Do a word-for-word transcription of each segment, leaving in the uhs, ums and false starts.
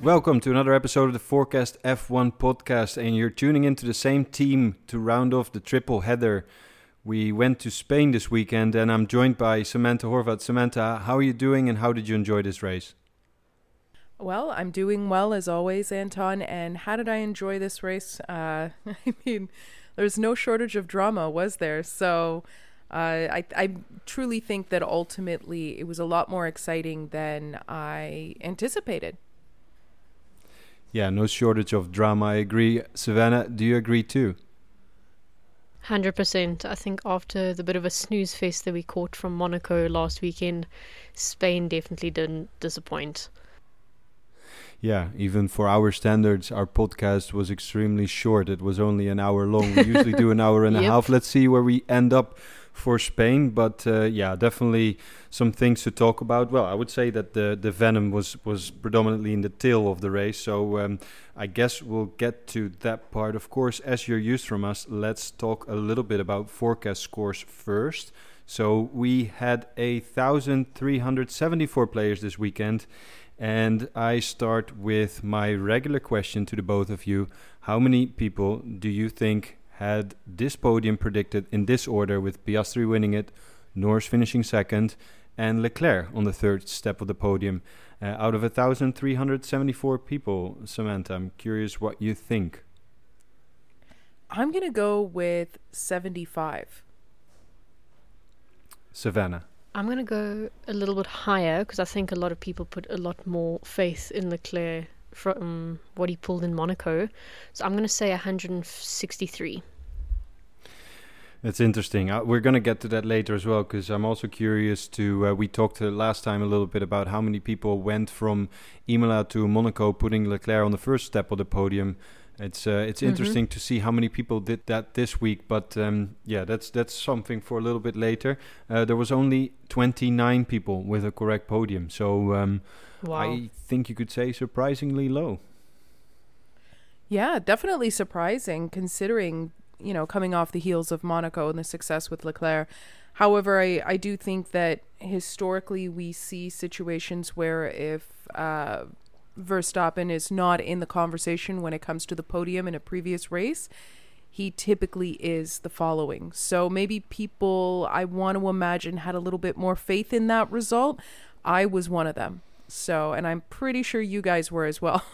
Welcome to another episode of the Forecast F one podcast, and you're tuning into the same team to round off the triple header. We went to Spain this weekend, and I'm joined by Samantha Horvat. Samantha, how are you doing, and how did you enjoy this race? Well, I'm doing well as always, Anton, and how did I enjoy this race? Uh, I mean, there's no shortage of drama, was there? So uh, I, I truly think that ultimately it was a lot more exciting than I anticipated. Yeah, no shortage of drama, I agree. Savannah, do you agree too? one hundred percent. I think after the bit of a snooze fest that we caught from Monaco last weekend, Spain definitely didn't disappoint. Yeah, even for our standards, our podcast was extremely short. It was only an hour long. We usually do an hour and a Yep. half. Let's see where we end up for Spain. But uh, yeah, definitely some things to talk about. Well, I would say that the, the venom was, was predominantly in the tail of the race. So um, I guess we'll get to that part. Of course, as you're used from us, let's talk a little bit about forecast scores first. So we had one thousand three hundred seventy-four players this weekend. And I start with my regular question to the both of you. How many people do you think had this podium predicted in this order, with Piastri winning it, Norris finishing second, and Leclerc on the third step of the podium? Uh, out of one thousand three hundred seventy-four people, Samantha, I'm curious what you think. I'm going to go with seventy-five. Savannah. I'm going to go a little bit higher because I think a lot of people put a lot more faith in Leclerc from what he pulled in Monaco. So I'm going to say one hundred sixty-three. That's interesting. Uh, we're going to get to that later as well, because I'm also curious to... Uh, we talked uh, last time a little bit about how many people went from Imola to Monaco, putting Leclerc on the first step of the podium. It's uh, it's mm-hmm. interesting to see how many people did that this week, but um, yeah, that's that's something for a little bit later. Uh, there was only twenty-nine people with a correct podium, so um, Wow. I think you could say surprisingly low. Yeah, definitely surprising considering, you know, coming off the heels of Monaco and the success with Leclerc. However, I, I do think that historically we see situations where if uh, Verstappen is not in the conversation when it comes to the podium in a previous race, he typically is the following. So maybe people, I want to imagine, had a little bit more faith in that result. I was one of them. So, and I'm pretty sure you guys were as well.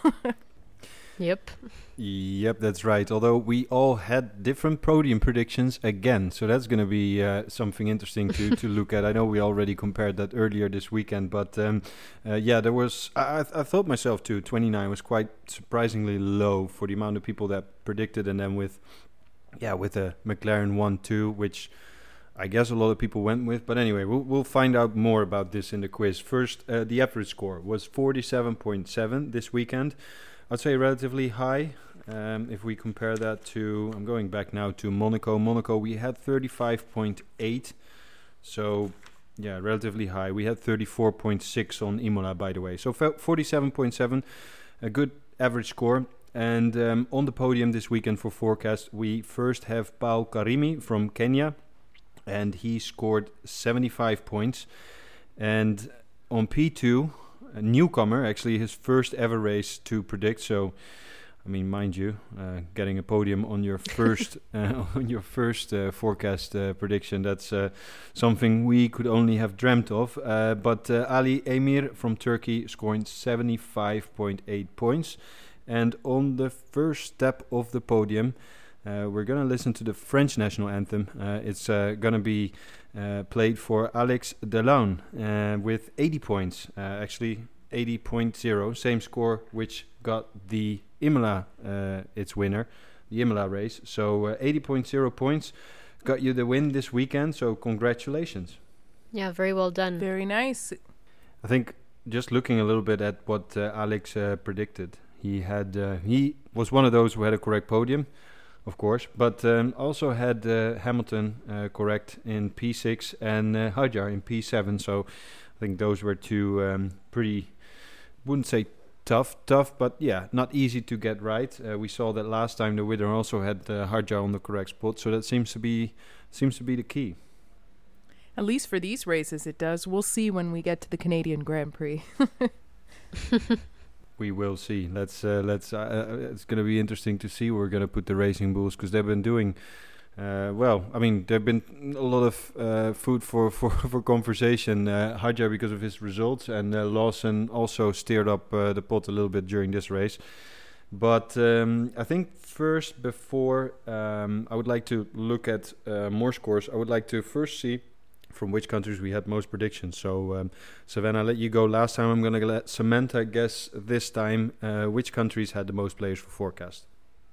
Yep. Yep, that's right. Although we all had different podium predictions again, so that's going to be uh, something interesting to, to look at. I know we already compared that earlier this weekend, but um, uh, yeah, there was. I, I thought myself too. twenty-nine was quite surprisingly low for the amount of people that predicted, and then with, yeah, with a McLaren one two, which I guess a lot of people went with. But anyway, we'll we'll find out more about this in the quiz. First, uh, the average score was forty-seven point seven this weekend. I'd say relatively high. Um, if we compare that to, I'm going back now to Monaco. Monaco, we had thirty-five point eight. So, yeah, relatively high. We had thirty-four point six on Imola, by the way. So, forty-seven point seven, a good average score. And um, on the podium this weekend for forecast, we first have Paul Karimi from Kenya. And he scored seventy-five points. And on P two... a newcomer, actually his first ever race to predict. So, I mean, mind you, uh, getting a podium on your first uh, on your first uh, forecast uh, prediction, that's uh, something we could only have dreamt of. Uh, but uh, Ali Emir from Turkey scoring seventy-five point eight points. And on the first step of the podium, uh, we're going to listen to the French national anthem. Uh, it's uh, going to be Uh, played for Alex Delon uh, with eighty points, uh, actually eighty point zero, same score which got the Imola, uh, its winner, the Imola race. So uh, eighty point zero points got you the win this weekend, so congratulations. Yeah, very well done. Very nice. I think just looking a little bit at what uh, Alex uh, predicted, he had uh, he was one of those who had a correct podium, of course, but um, also had uh, Hamilton uh, correct in P six and uh, Hadjar in P seven. So I think those were two um, pretty, wouldn't say tough, tough, but yeah, not easy to get right. Uh, we saw that last time the winner also had uh, Hadjar on the correct spot, so that seems to be seems to be the key. At least for these races, it does. We'll see when we get to the Canadian Grand Prix. We will see. Let's uh, let's. Uh, uh, it's going to be interesting to see. We're going to put the Racing Bulls because they've been doing. Uh, well, I mean, there've been a lot of uh, food for for for conversation. Uh, Hadjar because of his results, and uh, Lawson also steered up uh, the pot a little bit during this race. But um, I think first, before um, I would like to look at uh, more scores, I would like to first see from which countries we had most predictions. So, um, Savannah, I let you go last time. I'm going to let Samantha guess this time uh, which countries had the most players for forecast.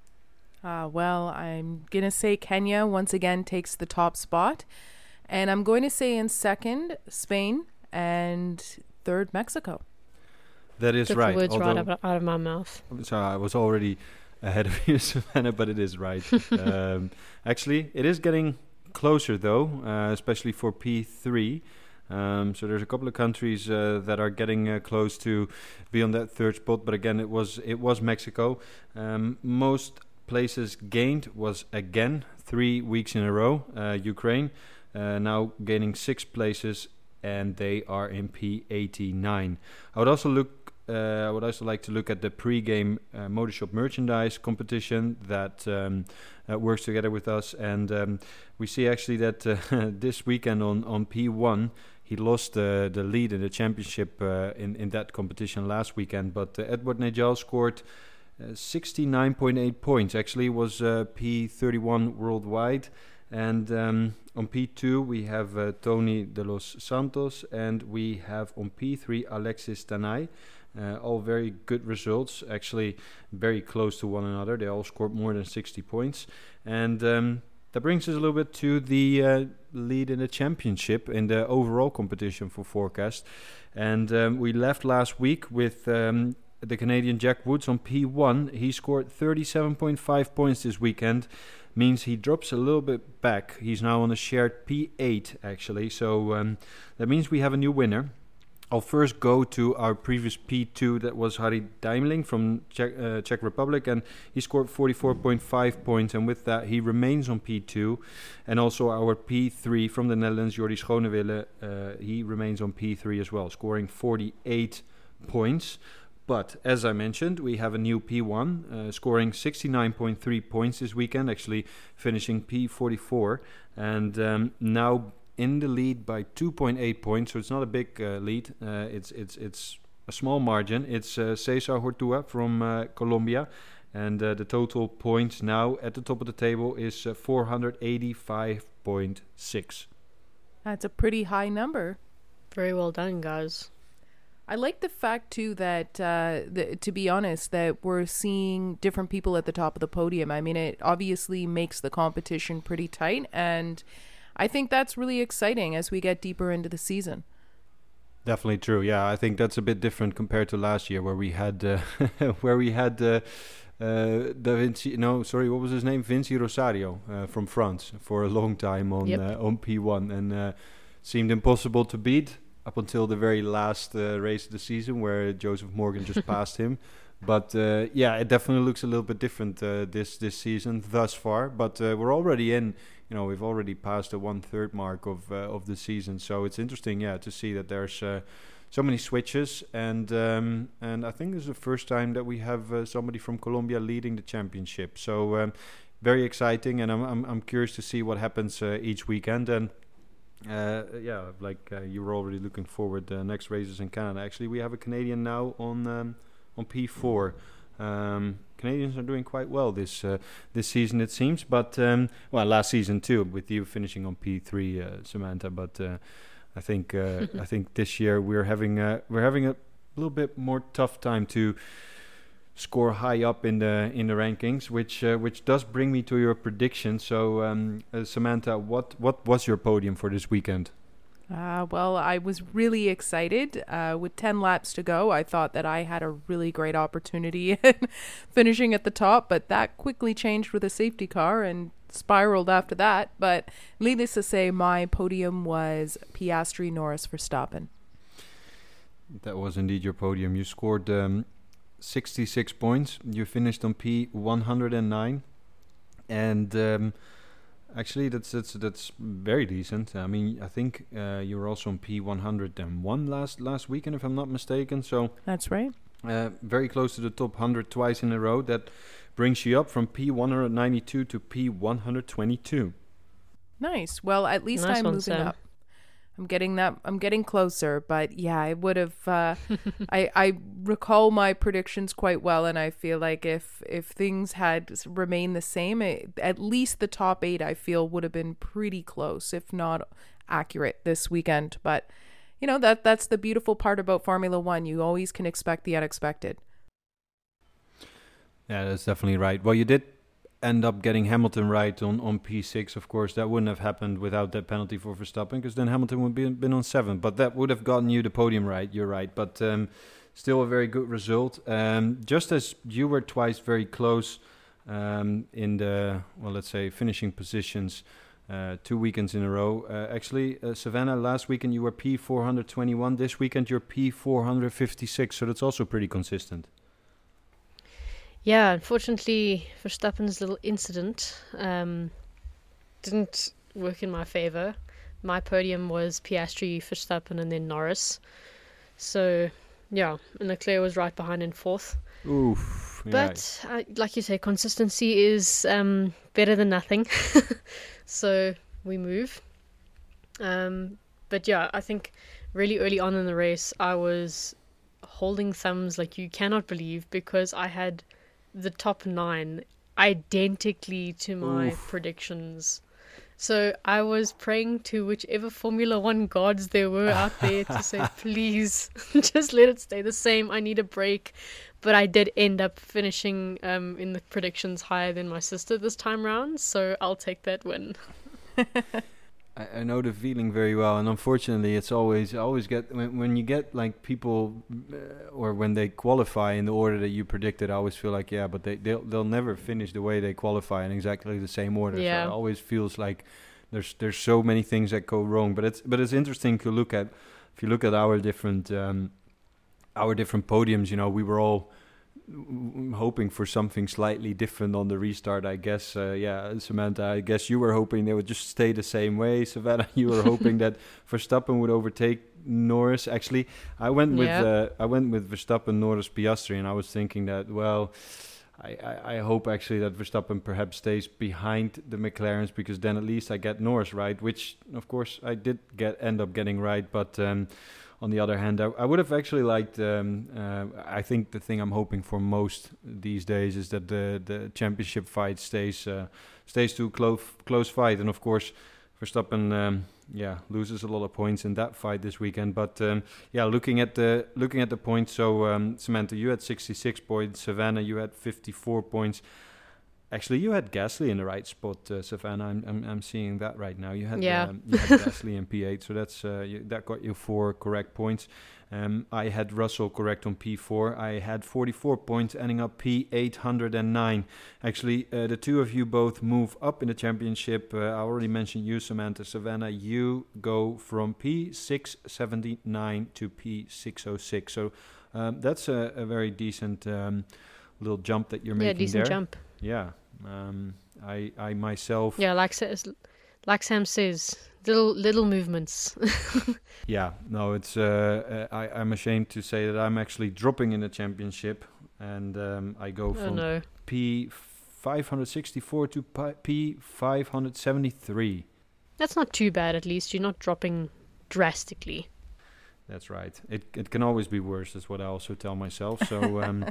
Uh, well, I'm going to say Kenya once again takes the top spot. And I'm going to say in second, Spain, and third, Mexico. That is Took right. the words Although, right out of, out of my mouth. So I was already ahead of you, Savannah, but it is right. um, actually, it is getting closer, though, uh, especially for P three. Um, so there's a couple of countries uh, that are getting uh, close to be on that third spot. But again, it was it was Mexico. Um, most places gained was again three weeks in a row. Uh, Ukraine uh, now gaining six places, and they are in P eighty-nine. I would also look. Uh, I would also like to look at the pre-game uh, Motorshop merchandise competition that um, uh, works together with us, and um, we see actually that uh, this weekend on, on P one he lost uh, the lead in the championship uh, in in that competition last weekend. But uh, Edward Nejal scored uh, sixty-nine point eight points. Actually, was uh, P thirty-one worldwide. And um, on P two we have uh, Tony de los Santos, and we have on P three Alexis Tanay. Uh, all very good results, actually very close to one another. They all scored more than sixty points. And um, that brings us a little bit to the uh, lead in the championship in the overall competition for forecast. And um, we left last week with um, the Canadian Jack Woods on P one. He scored thirty-seven point five points this weekend. Means he drops a little bit back. He's now on a shared P eight, actually. So um, that means we have a new winner. I'll first go to our previous P two, that was Harry Daimling from Czech, uh, Czech Republic, and he scored forty-four point five points, and with that he remains on P two. And also our P three from the Netherlands, Jordi Schonewille, uh, he remains on P three as well, scoring forty-eight points. But as I mentioned, we have a new P one, uh, scoring sixty-nine point three points this weekend, actually finishing P forty-four, and um, now in the lead by two point eight points, so it's not a big uh, lead. Uh, it's it's it's a small margin. It's uh, Cesar Hortua from uh, Colombia, and uh, the total points now at the top of the table is uh, four hundred eighty-five point six. That's a pretty high number. Very well done, guys. I like the fact too that, uh, the, to be honest, that we're seeing different people at the top of the podium. I mean, it obviously makes the competition pretty tight, and I think that's really exciting as we get deeper into the season. Definitely true. Yeah, I think that's a bit different compared to last year, where we had uh, where we had uh, uh, Da Vinci. No, sorry, what was his name? Vinci Rosario uh, from France for a long time on Yep. uh, on P one, and uh, seemed impossible to beat up until the very last uh, race of the season, where Joseph Morgan just passed him. But uh, yeah, it definitely looks a little bit different uh, this this season thus far. But uh, we're already in. You know, we've already passed the one third mark of uh, of the season, so it's interesting, yeah, to see that there's uh, so many switches, and um, and I think this is the first time that we have uh, somebody from Colombia leading the championship. So um, very exciting, and I'm I'm, I'm curious to see what happens uh, each weekend. And uh, yeah, like uh, you were already looking forward to the next races in Canada. Actually, we have a Canadian now on um, on P four. Um, Canadians are doing quite well this uh, this season, it seems. But um, well, last season too, with you finishing on P three, uh, Samantha. But uh, I think uh, I think this year we're having uh, we're having a little bit more tough time to score high up in the in the rankings, which uh, which does bring me to your prediction. So um, uh, Samantha, what what was your podium for this weekend? Uh, well, I was really excited. Uh, with ten laps to go, I thought that I had a really great opportunity in finishing at the top, but that quickly changed with a safety car and spiraled after that. But needless to say, my podium was Piastri, Norris, Verstappen. That was indeed your podium. You scored um, sixty-six points. You finished on P one hundred nine, and um, actually, that's that's that's very decent. I mean, I think uh, you were also on P one hundred one last last weekend, if I'm not mistaken. So That's right. uh, very close to the top one hundred twice in a row. That brings you up from P one ninety-two to P one twenty-two. Nice. Well, at least Nice I'm one, moving Sam. up. I'm getting that. I'm getting closer, but yeah, I would have. Uh, I I recall my predictions quite well, and I feel like if if things had s- remained the same, it, at least the top eight, I feel, would have been pretty close, if not accurate, this weekend. But you know that that's the beautiful part about Formula One. You always can expect the unexpected. Yeah, that's definitely right. Well, you did end up getting Hamilton right on, on P six, of course. That wouldn't have happened without that penalty for Verstappen, because then Hamilton would be been on seven. But that would have gotten you the podium right, you're right. But um, still a very good result. Um, just as you were twice very close um, in the, well, let's say, finishing positions uh, two weekends in a row. Uh, actually, uh, Savannah, last weekend you were P four twenty-one. This weekend you're P four fifty-six. So that's also pretty consistent. Yeah, unfortunately, Verstappen's little incident um, didn't work in my favor. My podium was Piastri, Verstappen, and then Norris. So, yeah, and Leclerc was right behind in fourth. Oof. But, uh, like you say, consistency is um, better than nothing. So, we move. Um, but, yeah, I think really early on in the race, I was holding thumbs like you cannot believe, because I had the top nine identically to my Oof. predictions. So I was praying to whichever Formula One gods there were out there to say, please, just let it stay the same. I need a break. But I did end up finishing um, in the predictions higher than my sister this time round, so I'll take that win. I, I know the feeling very well, and unfortunately, it's always I always get when when you get like people, uh, or when they qualify in the order that you predicted. I always feel like, yeah, but they they'll they'll never finish the way they qualify in exactly the same order. Yeah. So it always feels like there's there's so many things that go wrong. But it's but it's interesting to look at. If you look at our different um, our different podiums, you know, we were all w- hoping for something slightly different on the restart, I guess. Uh, yeah, Samantha, I guess you were hoping they would just stay the same way. Savannah, you were hoping that Verstappen would overtake Norris. Actually, I went with Yeah. uh, I went with Verstappen, Norris, Piastri, and I was thinking that, well, I, I, I hope actually that Verstappen perhaps stays behind the McLarens, because then at least I get Norris right, which of course I did get end up getting right, but. Um, On the other hand, I, I would have actually liked. Um, uh, I think the thing I'm hoping for most these days is that the the championship fight stays uh, stays to close close fight, and of course, Verstappen, um, yeah, loses a lot of points in that fight this weekend. But um, yeah, looking at the looking at the points, so um, Samantha, you had sixty-six points. Savannah, you had fifty-four points. Actually, you had Gasly in the right spot, uh, Savannah. I'm, I'm I'm seeing that right now. You had Yeah. um, you had Gasly in P eight, so that's uh, you, that got you four correct points. Um, I had Russell correct on P four. I had forty-four points, ending up P eight hundred nine. Actually, uh, the two of you both move up in the championship. Uh, I already mentioned you, Samantha. Savannah, you go from P six seventy-nine to P six oh six. So um, that's a, a very decent um, little jump that you're Yeah, making decent there. jump. Yeah. Um, I I myself. Yeah, like says, like Sam says, little little movements. Yeah. No, it's. Uh, uh, I I'm ashamed to say that I'm actually dropping in the championship, and um, I go Oh from no. P five sixty-four to P five seventy-three. That's not too bad, at least. You're not dropping drastically. That's right. It it can always be worse. Is what I also tell myself. So. Um,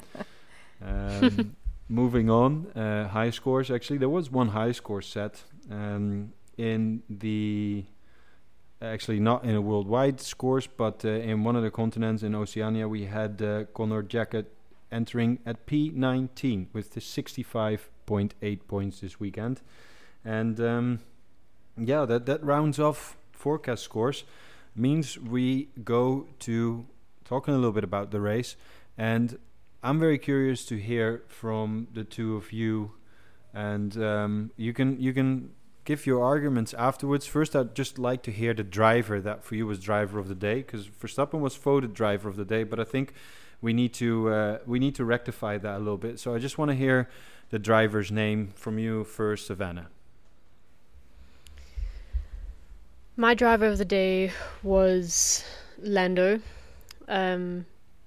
um, Moving on, uh, high scores. Actually, there was one high score set um, in the, actually not in a worldwide scores, but uh, in one of the continents in Oceania, we had uh, Conor Jacket entering at P nineteen with the sixty-five point eight points this weekend. And um, yeah, that, that rounds off forecast scores. Means we go to talking a little bit about the race. And I'm very curious to hear from the two of you, and um, you can you can give your arguments afterwards. First, I'd just like to hear the driver that for you was driver of the day, because Verstappen was voted driver of the day, but I think we need to uh, we need to rectify that a little bit. So I just want to hear the driver's name from you first, Savannah. My driver of the day was Lando. Um,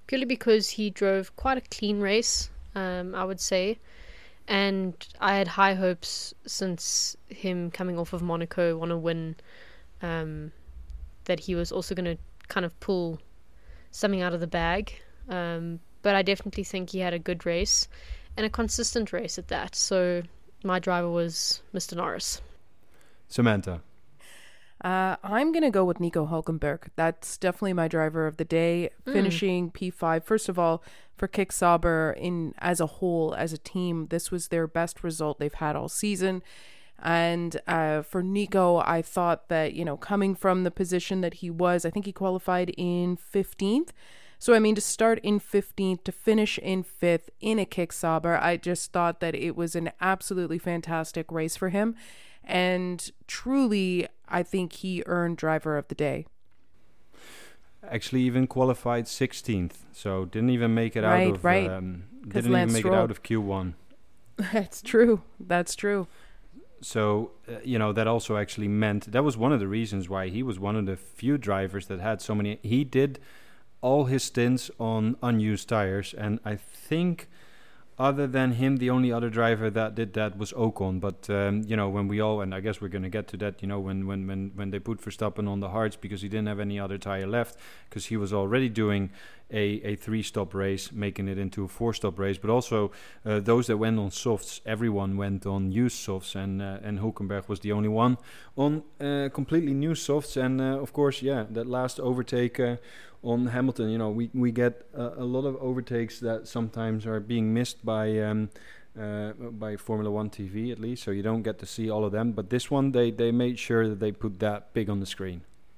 purely because he drove quite a clean race, um, I would say. And I had high hopes since him coming off of Monaco, want to win, um, that he was also going to kind of pull something out of the bag. Um, but I definitely think he had a good race and a consistent race at that. So my driver was Mister Norris. Samantha. Uh, I'm going to go with Nico Hülkenberg. That's definitely my driver of the day, Mm. finishing P five. First of all, for Kick Sauber in as a whole, as a team, this was their best result they've had all season. And uh, for Nico, I thought that, you know, coming from the position that he was, I think he qualified in fifteenth. So, I mean, to start in fifteenth, to finish in fifth in a Kick Sauber, I just thought that it was an absolutely fantastic race for him. And truly, I think he earned driver of the day. Actually, even qualified sixteenth, so didn't even make it Right, out of right. um, 'Cause didn't Lance even make Stroll. it out of Q one. That's true. That's true. So uh, you know, that also actually meant that was one of the reasons why he was one of the few drivers that had so many. He did all his stints on unused tires, and I think, other than him, the only other driver that did that was Ocon. But um, you know, when we all, and I guess we're going to get to that, you know, when when when when they put Verstappen on the hards because he didn't have any other tire left, because he was already doing a a three-stop race, making it into a four-stop race. But also uh, those that went on softs, everyone went on used softs, and uh, and Hülkenberg was the only one on uh, completely new softs. And uh, of course, yeah, that last overtake Uh, on Hamilton, you know, we we get uh, a lot of overtakes that sometimes are being missed by um, uh, by Formula One T V at least, so you don't get to see all of them. But this one, they they made sure that they put that big on the screen.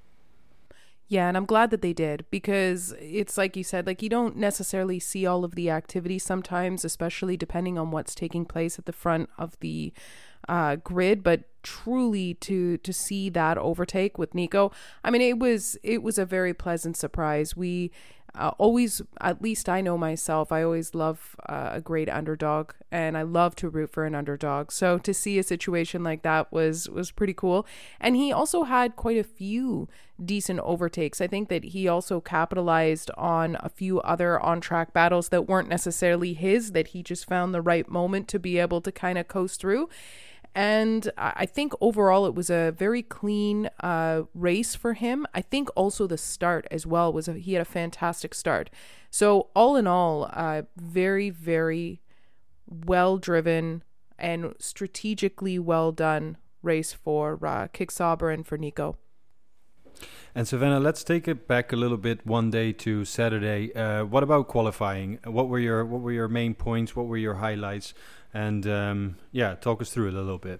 Yeah, and I'm glad that they did, because it's like you said, like you don't necessarily see all of the activity sometimes, especially depending on what's taking place at the front of the uh, grid. But truly, to to see that overtake with Nico, I mean, it was it was a very pleasant surprise. We uh, always, at least I know myself, I always love uh, a great underdog, and I love to root for an underdog. So to see a situation like that was was pretty cool. And he also had quite a few decent overtakes. I think that he also capitalized on a few other on-track battles that weren't necessarily his, that he just found the right moment to be able to kind of coast through. And I think overall it was a very clean uh, race for him. I think also the start as well was a, he had a fantastic start. So all in all, uh, very, very well driven and strategically well done race for uh, Kick Sauber and for Nico. And Savannah, let's take it back a little bit one day to Saturday. Uh, what about qualifying? What were your what were your main points? What were your highlights? And um, yeah, talk us through it a little bit.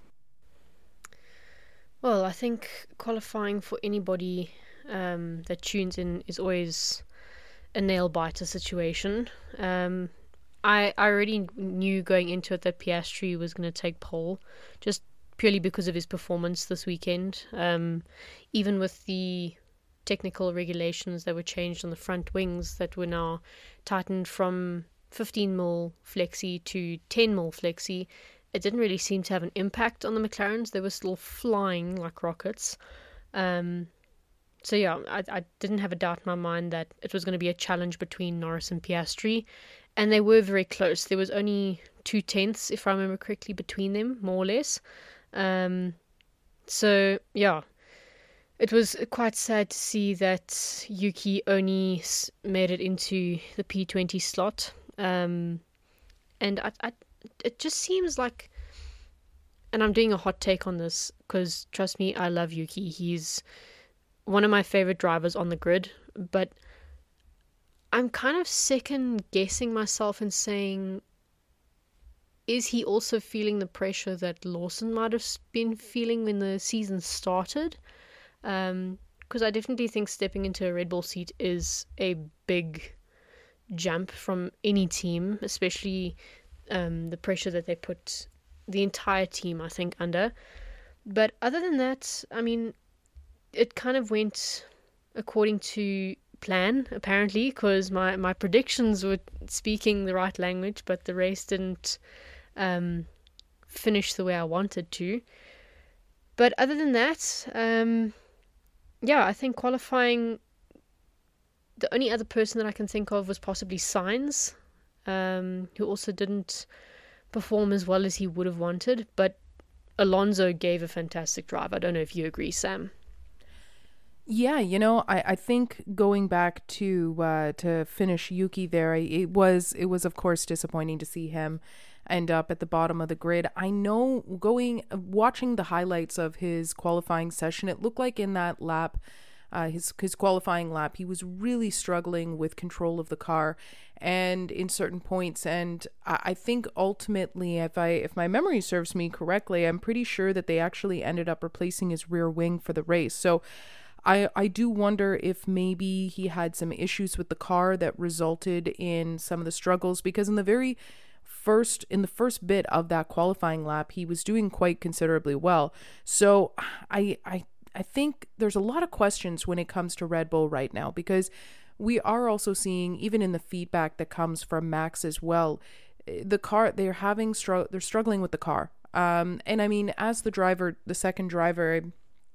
Well, I think qualifying for anybody um, that tunes in is always a nail-biter situation. Um, I, I already knew going into it that Piastri was going to take pole, just purely because of his performance this weekend. Um, even with the technical regulations that were changed on the front wings that were now tightened from fifteen mil flexi to ten mil flexi, it didn't really seem to have an impact on the McLarens. They were still flying like rockets. Um, so yeah, I, I didn't have a doubt in my mind that it was going to be a challenge between Norris and Piastri, and they were very close. There was only two tenths, if I remember correctly, between them, more or less. Um, so yeah, it was quite sad to see that Yuki only made it into the P twenty slot. Um, and I, I, it just seems like, and I'm doing a hot take on this because trust me, I love Yuki. He's one of my favorite drivers on the grid, but I'm kind of second guessing myself and saying, is he also feeling the pressure that Lawson might have been feeling when the season started? Um, because I definitely think stepping into a Red Bull seat is a big jump from any team, especially um, the pressure that they put the entire team, I think, under. But other than that, I mean, it kind of went according to plan, apparently, because my, my predictions were speaking the right language, but the race didn't um, finish the way I wanted to. But other than that, um, yeah, I think qualifying the only other person that I can think of was possibly Sainz, um, who also didn't perform as well as he would have wanted. But Alonso gave a fantastic drive. I don't know if you agree, Sam. Yeah, you know, I, I think going back to uh, to finish Yuki there, it was it was of course disappointing to see him end up at the bottom of the grid. I know going watching the highlights of his qualifying session, it looked like in that lap, uh, his his qualifying lap, he was really struggling with control of the car and in certain points. And I, I think ultimately, if I if my memory serves me correctly, I'm pretty sure that they actually ended up replacing his rear wing for the race. So I, I do wonder if maybe he had some issues with the car that resulted in some of the struggles, because in the very first, in the first bit of that qualifying lap, he was doing quite considerably well. So I, I, I think there's a lot of questions when it comes to Red Bull right now, because we are also seeing, even in the feedback that comes from Max as well, the car, they're having, str- they're struggling with the car. Um, and I mean, as the driver, the second driver,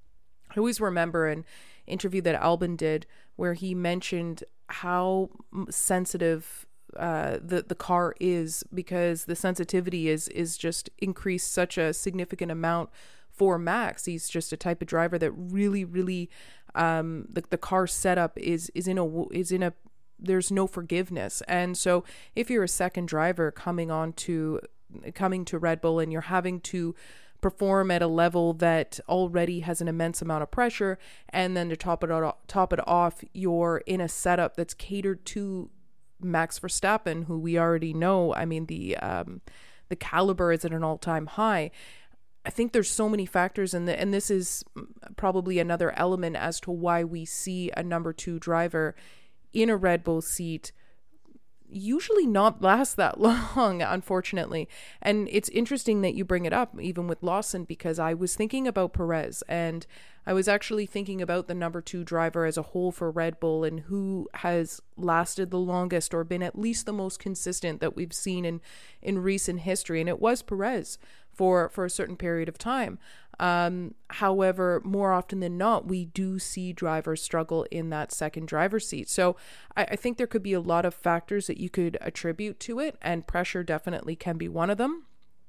I always remember an interview that Albon did where he mentioned how sensitive uh, the the car is, because the sensitivity is is just increased such a significant amount for Max. He's just a type of driver that really, really um, the the car setup is is in a is in a there's no forgiveness. And so if you're a second driver coming on to coming to Red Bull and you're having to perform at a level that already has an immense amount of pressure, and then to top it off, top it off, you're in a setup that's catered to Max Verstappen, who we already know. I mean, the um, the caliber is at an all-time high. I think there's so many factors in the, and this is probably another element as to why we see a number two driver in a Red Bull seat usually not last that long, unfortunately. And it's interesting that you bring it up, even with Lawson, because I was thinking about Perez, and I was actually thinking about the number two driver as a whole for Red Bull and who has lasted the longest or been at least the most consistent that we've seen in, in recent history. And it was Perez for, for a certain period of time. Um, however, more often than not, we do see drivers struggle in that second driver's seat. So I, I think there could be a lot of factors that you could attribute to it, and pressure definitely can be one of them.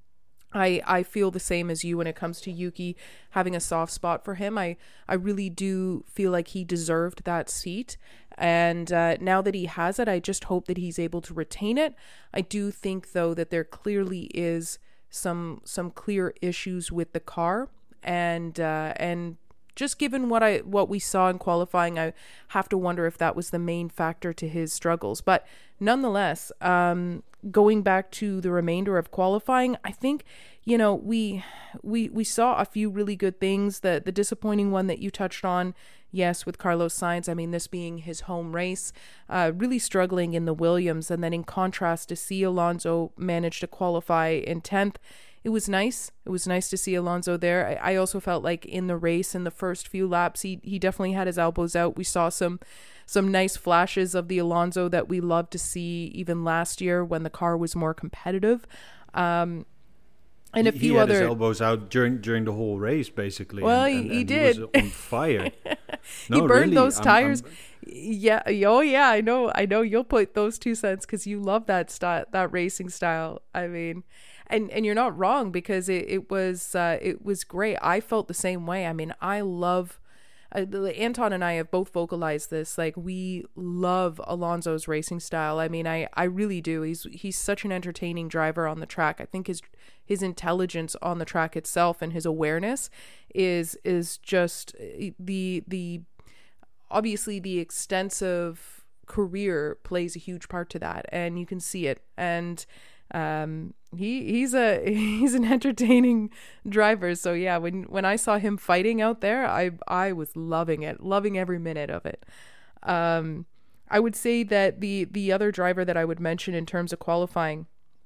I, I feel the same as you when it comes to Yuki, having a soft spot for him. I, I really do feel like he deserved that seat. And uh, now that he has it, I just hope that he's able to retain it. I do think, though, that there clearly is some some clear issues with the car. And uh, and just given what I what we saw in qualifying, I have to wonder if that was the main factor to his struggles. But nonetheless, um, going back to the remainder of qualifying, I think, you know, we we we saw a few really good things. The the disappointing one that you touched on, yes, with Carlos Sainz. I mean, this being his home race, uh, really struggling in the Williams, and then in contrast to see Alonso manage to qualify in tenth. It was nice. It was nice to see Alonso there. I, I also felt like in the race, in the first few laps, he he definitely had his elbows out. We saw some some nice flashes of the Alonso that we loved to see even last year when the car was more competitive. Um, and a he, few he had other his elbows out during during the whole race, basically. Well, and, he, and, he and did. He was on fire. He No, burned really, those I'm- tires. I'm- Yeah. Oh, yeah. I know. I know. You'll put those two cents because you love that style, that racing style. I mean, and and you're not wrong, because it it was uh, it was great. I felt the same way. I mean, I love. Uh, Anton and I have both vocalized this. Like, we love Alonso's racing style. I mean, I, I really do. He's he's such an entertaining driver on the track. I think his his intelligence on the track itself and his awareness is is just the the obviously the extensive career plays a huge part to that, and you can see it. And um he he's a he's an entertaining driver. So yeah, when when I saw him fighting out there, I I was loving it, loving every minute of it. um I would say that the the other driver that I would mention in terms of qualifying,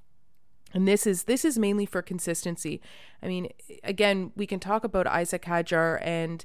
and this is this is mainly for consistency. I mean, again, we can talk about Isaac Hadjar and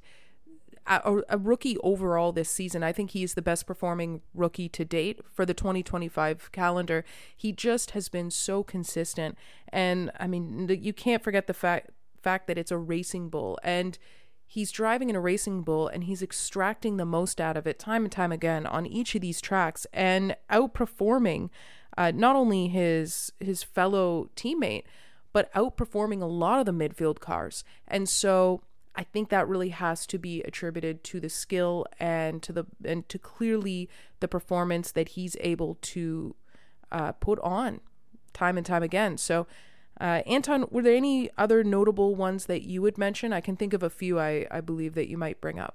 A, a rookie overall this season. I think he's the best performing rookie to date for the twenty twenty-five calendar. He just has been so consistent. And I mean, you can't forget the fact fact that it's a racing bull, and he's driving in a racing bull and he's extracting the most out of it time and time again on each of these tracks and outperforming uh, not only his his fellow teammate, but outperforming a lot of the midfield cars. And so I think that really has to be attributed to the skill and to the and to clearly the performance that he's able to uh, put on time and time again. So Uh, Anton, were there any other notable ones that you would mention? I can think of a few I, I believe that you might bring up.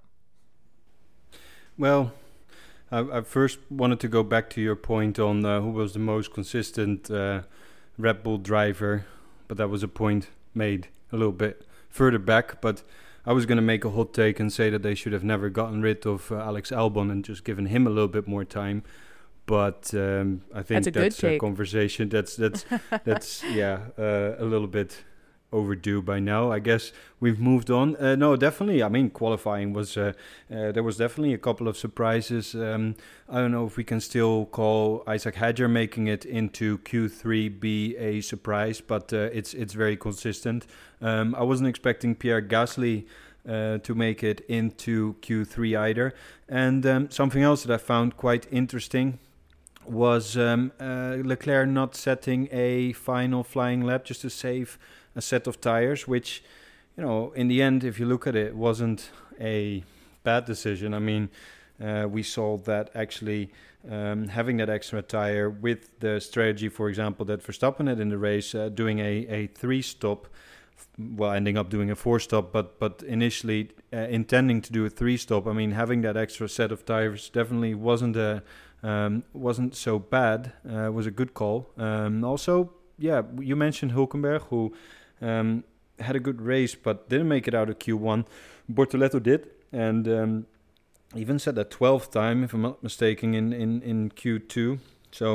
Well, I, I first wanted to go back to your point on uh, who was the most consistent uh, Red Bull driver, but that was a point made a little bit further back. But I was going to make a hot take and say that they should have never gotten rid of uh, Alex Albon and just given him a little bit more time. But um, I think that's a, that's good a take. conversation that's that's that's yeah uh, a little bit overdue by now. I guess we've moved on. Uh, no, definitely. I mean, qualifying was uh, uh, there was definitely a couple of surprises. Um, I don't know if we can still call Isaac Hadjar making it into Q three be a surprise, but uh, it's it's very consistent. Um, I wasn't expecting Pierre Gasly Uh, to make it into Q three either. And um, something else that I found quite interesting was um, uh, Leclerc not setting a final flying lap just to save a set of tires, which, you know, in the end, if you look at it, wasn't a bad decision. I mean, uh, we saw that actually um, having that extra tire with the strategy, for example, that Verstappen had in the race, uh, doing a, a three-stop, well, ending up doing a four-stop, but but initially uh, intending to do a three-stop. I mean, having that extra set of tires definitely wasn't a um, wasn't so bad. Uh, it was a good call. Um, also, yeah, you mentioned Hülkenberg, who um, had a good race but didn't make it out of Q one. Bortoleto did, and um, even set that twelfth time, if I'm not mistaken, in in in Q two. So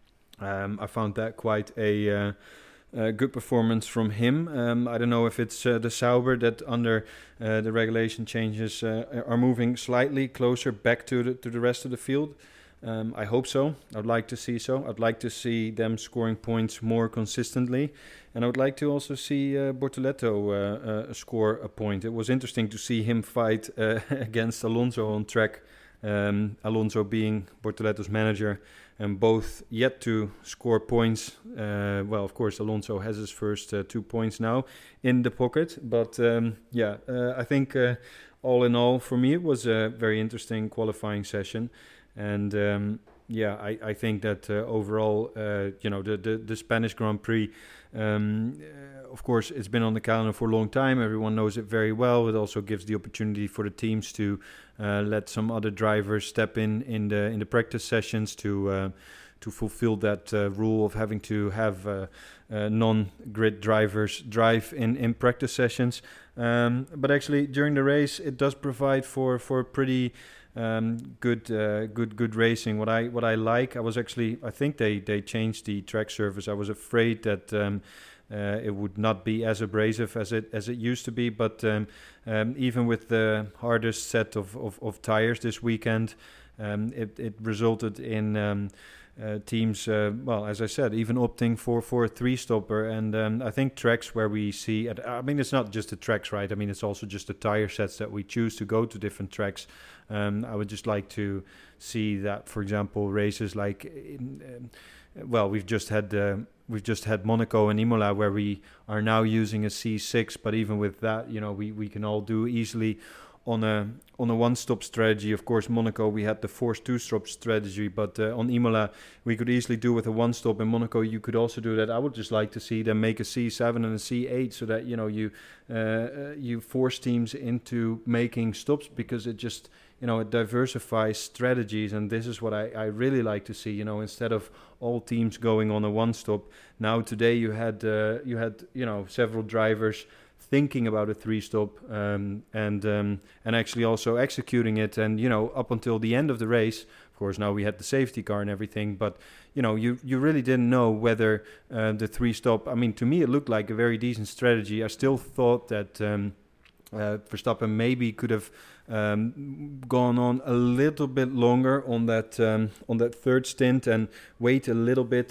um, I found that quite a uh, Uh, good performance from him. Um, I don't know if it's uh, the Sauber that under uh, the regulation changes uh, are moving slightly closer back to the to the rest of the field. Um, I hope so. I'd like to see so. I'd like to see them scoring points more consistently. And I would like to also see uh, Bortoleto uh, uh, score a point. It was interesting to see him fight uh, against Alonso on track. Um, Alonso being Bortoleto's manager, and both yet to score points. Uh, well, of course, Alonso has his first uh, two points now in the pocket. But um, yeah, uh, I think uh, all in all, for me, it was a very interesting qualifying session. And um, yeah, I, I think that uh, overall, uh, you know, the, the, the Spanish Grand Prix, um, uh, of course, it's been on the calendar for a long time. Everyone knows it very well. It also gives the opportunity for the teams to uh, let some other drivers step in in the in the practice sessions to uh, to fulfill that uh, rule of having to have uh, uh, non-grid drivers drive in, in practice sessions. Um, but actually, during the race, it does provide for for pretty Um, good, uh, good, good racing. What I what I like, I was actually, I think they, they changed the track surface. I was afraid that um, uh, it would not be as abrasive as it as it used to be. But um, um, even with the hardest set of, of, of tires this weekend, um, it it resulted in um, uh, teams, uh, well, as I said, even opting for, for a three-stopper. And um, I think tracks where we see, I mean, it's not just the tracks, right? I mean, it's also just the tire sets that we choose to go to different tracks. Um, I would just like to see that, for example, races like, um, well, we've just had uh, we've just had Monaco and Imola where we are now using a C six, but even with that, you know, we, we can all do easily on a on a one-stop strategy. Of course, Monaco, we had the forced two-stop strategy, but uh, on Imola, we could easily do with a one-stop. In Monaco, you could also do that. I would just like to see them make a C seven and a C eight so that, you know, you uh, you force teams into making stops, because it just, you know, it diversifies strategies. And this is what I, I really like to see, you know, instead of all teams going on a one-stop. Now, today, you had, uh, you had, you know, several drivers thinking about a three-stop um, and um, and actually also executing it. And, you know, up until the end of the race, of course, now we had the safety car and everything, but, you know, you, you really didn't know whether uh, the three-stop, I mean, to me, it looked like a very decent strategy. I still thought that um, uh, Verstappen maybe could have um, gone on a little bit longer on that um, on that third stint and wait a little bit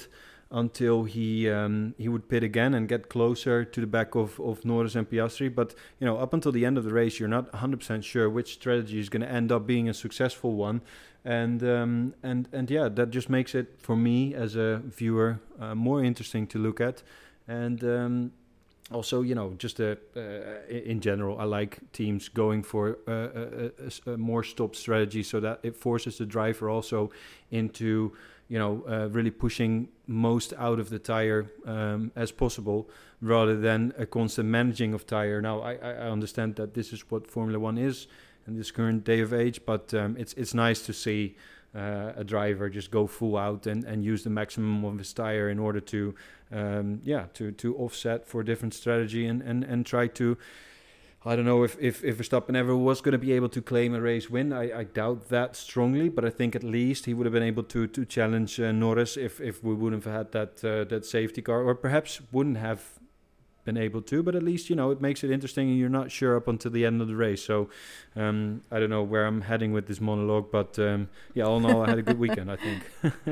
until he um, he would pit again and get closer to the back of, of Norris and Piastri. But, you know, up until the end of the race, you're not one hundred percent sure which strategy is going to end up being a successful one. And, um, and, and yeah, that just makes it, for me as a viewer, uh, more interesting to look at. And um, also, you know, just a, uh, in general, I like teams going for uh, a, a, a more stop strategy, so that it forces the driver also into, you know, uh, really pushing most out of the tire um, as possible, rather than a constant managing of tire. Now, I, I understand that this is what Formula One is in this current day of age, but um, it's it's nice to see uh, a driver just go full out and, and use the maximum of his tire in order to, um, yeah, to, to offset for a different strategy and, and, and try to, I don't know if, if, if Verstappen ever was going to be able to claim a race win. I, I doubt that strongly, but I think at least he would have been able to to challenge uh, Norris if, if we wouldn't have had that uh, that safety car, or perhaps wouldn't have been able to. But at least, you know, it makes it interesting, and you're not sure up until the end of the race. So um, I don't know where I'm heading with this monologue, but um, yeah, all in all, I had a good weekend, I think.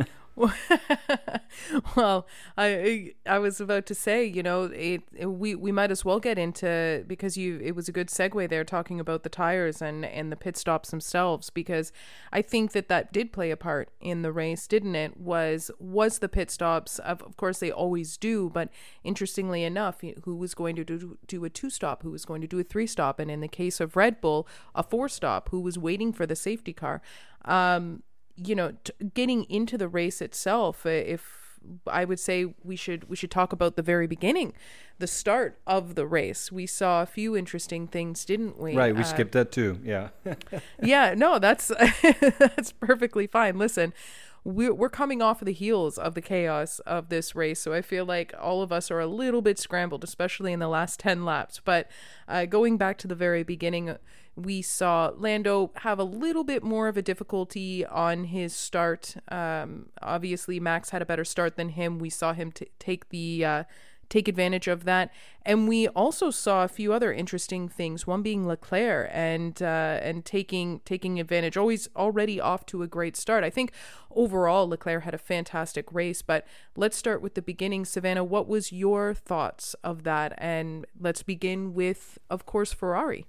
Well, I I was about to say, you know, it, it we we might as well get into, because you it was a good segue there talking about the tires and and the pit stops themselves, because I think that that did play a part in the race, didn't it? Was was the pit stops, of, of course they always do, but interestingly enough, who was going to do do a two stop, who was going to do a three stop, and in the case of Red Bull, a four stop, who was waiting for the safety car. Um, you know, t- getting into the race itself, uh, if I would say we should we should talk about the very beginning, the start of the race. We saw a few interesting things, didn't we? Right, we uh, skipped that too. Yeah. yeah, no, that's that's perfectly fine. Listen, we're we're coming off of the heels of the chaos of this race, so I feel like all of us are a little bit scrambled, especially in the last ten laps. But uh, going back to the very beginning, we saw Lando have a little bit more of a difficulty on his start. Um, obviously, Max had a better start than him. We saw him t- take the uh, take advantage of that, and we also saw a few other interesting things. One being Leclerc and uh, and taking taking advantage. Always already off to a great start. I think overall Leclerc had a fantastic race. But let's start with the beginning. Savannah, what was your thoughts of that? And let's begin with, of course, Ferrari.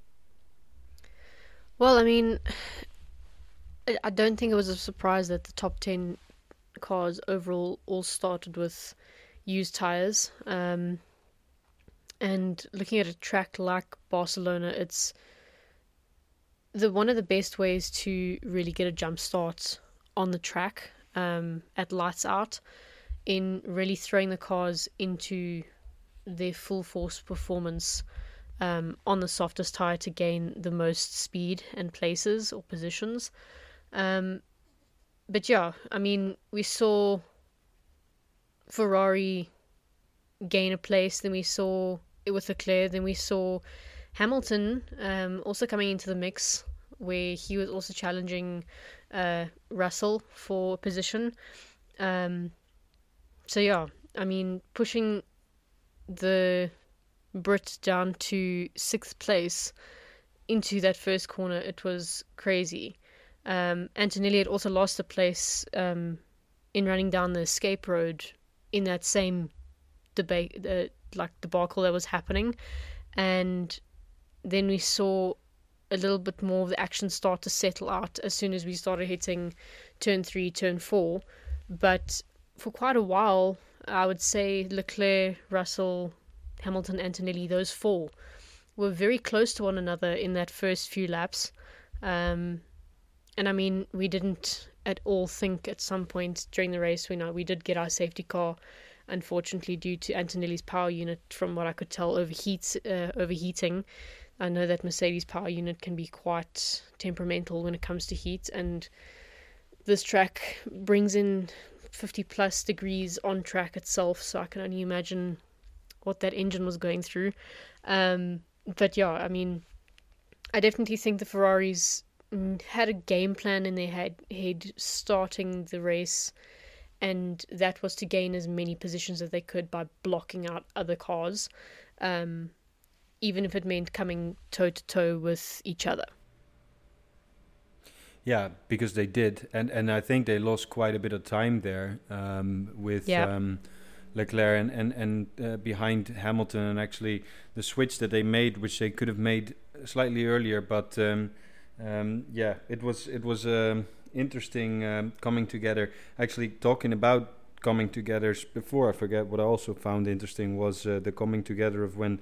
Well, I mean, I don't think it was a surprise that the top ten cars overall all started with used tires. Um, and looking at a track like Barcelona, it's the one of the best ways to really get a jump start on the track um, at lights out, in really throwing the cars into their full force performance Um, on the softest tire to gain the most speed and places or positions. Um, but yeah, I mean, we saw Ferrari gain a place, then we saw it with Leclerc, then we saw Hamilton um, also coming into the mix, where he was also challenging uh, Russell for position. Um, so yeah, I mean, pushing the Brit down to sixth place into that first corner, it was crazy. Um, Antonelli had also lost a place um, in running down the escape road in that same debate, uh, like debacle that was happening. And then we saw a little bit more of the action start to settle out as soon as we started hitting turn three, turn four. But for quite a while, I would say Leclerc, Russell, Hamilton, Antonelli, those four were very close to one another in that first few laps. Um, and I mean, we didn't at all think at some point during the race, we know we did get our safety car, unfortunately, due to Antonelli's power unit, from what I could tell, overheats, uh, overheating. I know that Mercedes power unit can be quite temperamental when it comes to heat, and this track brings in fifty plus degrees on track itself, so I can only imagine what that engine was going through. Um, but yeah, I mean, I definitely think the Ferraris had a game plan in their head, head starting the race, and that was to gain as many positions as they could by blocking out other cars, um, even if it meant coming toe-to-toe with each other. Yeah, because they did, and and I think they lost quite a bit of time there um, with yeah. um, Leclerc and and and uh, behind Hamilton, and actually the switch that they made, which they could have made slightly earlier, but um, um, yeah, it was it was um, interesting um, coming together. Actually, talking about coming together before I forget, what I also found interesting was uh, the coming together of when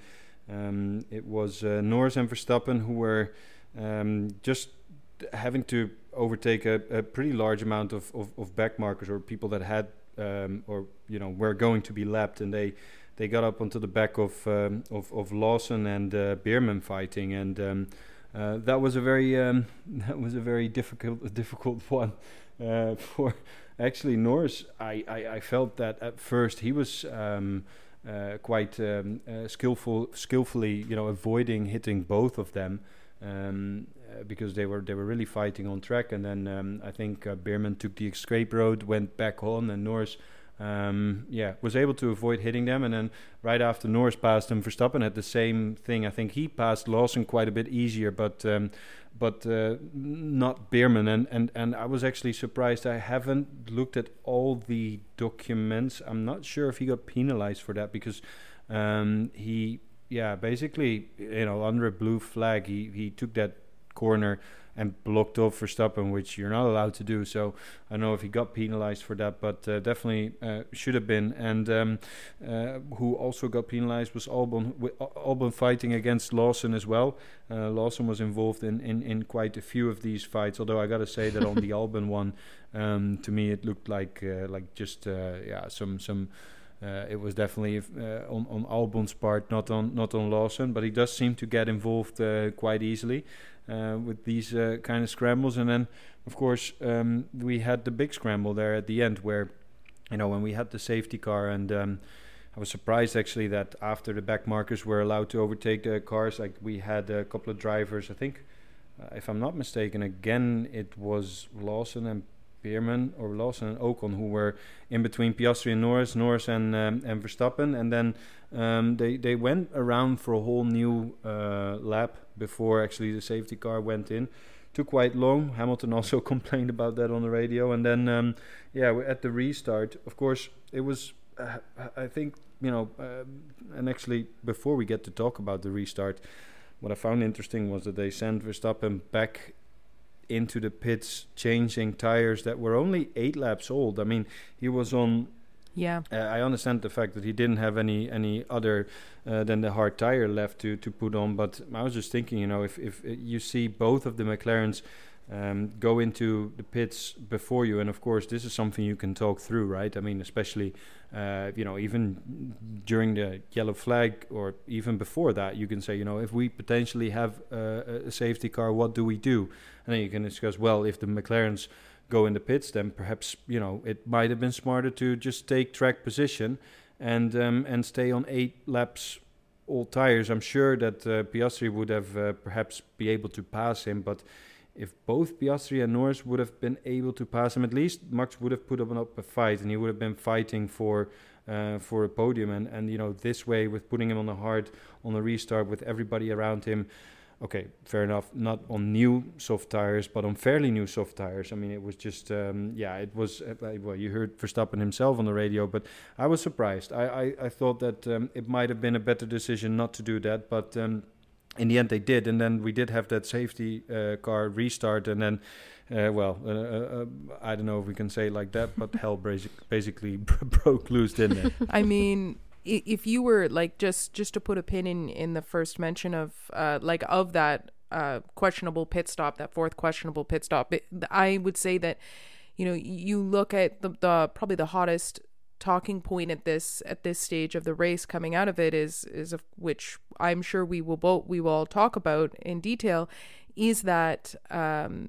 um, it was uh, Norris and Verstappen who were um, just having to overtake a, a pretty large amount of, of, of back markers or people that had um, or you know were going to be lapped, and they they got up onto the back of um, of, of Lawson and uh, Bierman fighting, and um, uh, that was a very um, that was a very difficult difficult one uh, for actually Norris. I, I, I felt that at first he was um, uh, quite um, uh, skillful skillfully you know avoiding hitting both of them. Um, uh, because they were they were really fighting on track, and then um, I think uh, Bierman took the escape road, went back on, and Norris, um, yeah, was able to avoid hitting them. And then right after Norris passed him, Verstappen had the same thing. I think he passed Lawson quite a bit easier, but um, but uh, not Bierman. And, and and I was actually surprised. I haven't looked at all the documents. I'm not sure if he got penalized for that, because um, he. Yeah, basically, you know, under a blue flag, he, he took that corner and blocked off Verstappen, which you're not allowed to do. So I don't know if he got penalized for that, but uh, definitely uh, should have been. And um, uh, who also got penalized was Albon, w- Albon fighting against Lawson as well. Uh, Lawson was involved in, in, in quite a few of these fights, although I got to say that on the Albon one, um, to me it looked like uh, like just uh, yeah some some. Uh, it was definitely uh, on, on Albon's part, not on not on Lawson, but he does seem to get involved uh, quite easily uh, with these uh, kind of scrambles. And then, of course, um, we had the big scramble there at the end where, you know, when we had the safety car, and um, I was surprised actually that after the back markers were allowed to overtake the cars, like we had a couple of drivers, I think, uh, if I'm not mistaken, again, it was Lawson and Bierman or Lawson and Ocon who were in between Piastri and Norris, Norris and um, and Verstappen, and then um, they they went around for a whole new uh, lap before actually the safety car went in. Took quite long. Hamilton also complained about that on the radio, and then um, yeah, at the restart, of course, it was. Uh, I think you know, uh, and actually before we get to talk about the restart, what I found interesting was that they sent Verstappen back into the pits changing tires that were only eight laps old. I mean, he was on yeah uh, I understand the fact that he didn't have any any other uh, than the hard tire left to to put on, but I was just thinking, you know, if if you see both of the McLarens um, go into the pits before you, and of course this is something you can talk through, right? I mean, especially uh, you know, even during the yellow flag or even before that, you can say, you know, if we potentially have uh, a safety car, what do we do? And then you can discuss, well, if the McLarens go in the pits, then perhaps, you know, it might have been smarter to just take track position and um, and stay on eight laps all tires. I'm sure that uh, Piastri would have uh, perhaps be able to pass him, but if both Piastri and Norris would have been able to pass him, at least Max would have put up, up a fight, and he would have been fighting for uh, for a podium. And, and you know, this way, with putting him on the hard, on the restart, with everybody around him, okay, fair enough, not on new soft tires, but on fairly new soft tires. I mean, it was just, um, yeah, it was, uh, well, you heard Verstappen himself on the radio, but I was surprised. I, I, I thought that um, it might have been a better decision not to do that, but um, in the end they did. And then we did have that safety uh, car restart, and then, uh, well, uh, uh, I don't know if we can say it like that, but hell basic, basically broke loose, didn't it? I mean, if you were like just just to put a pin in in the first mention of uh like of that uh questionable pit stop, that fourth questionable pit stop, it, I would say that, you know, you look at the, the probably the hottest talking point at this at this stage of the race coming out of it is is of which I'm sure we will both we will all talk about in detail, is that um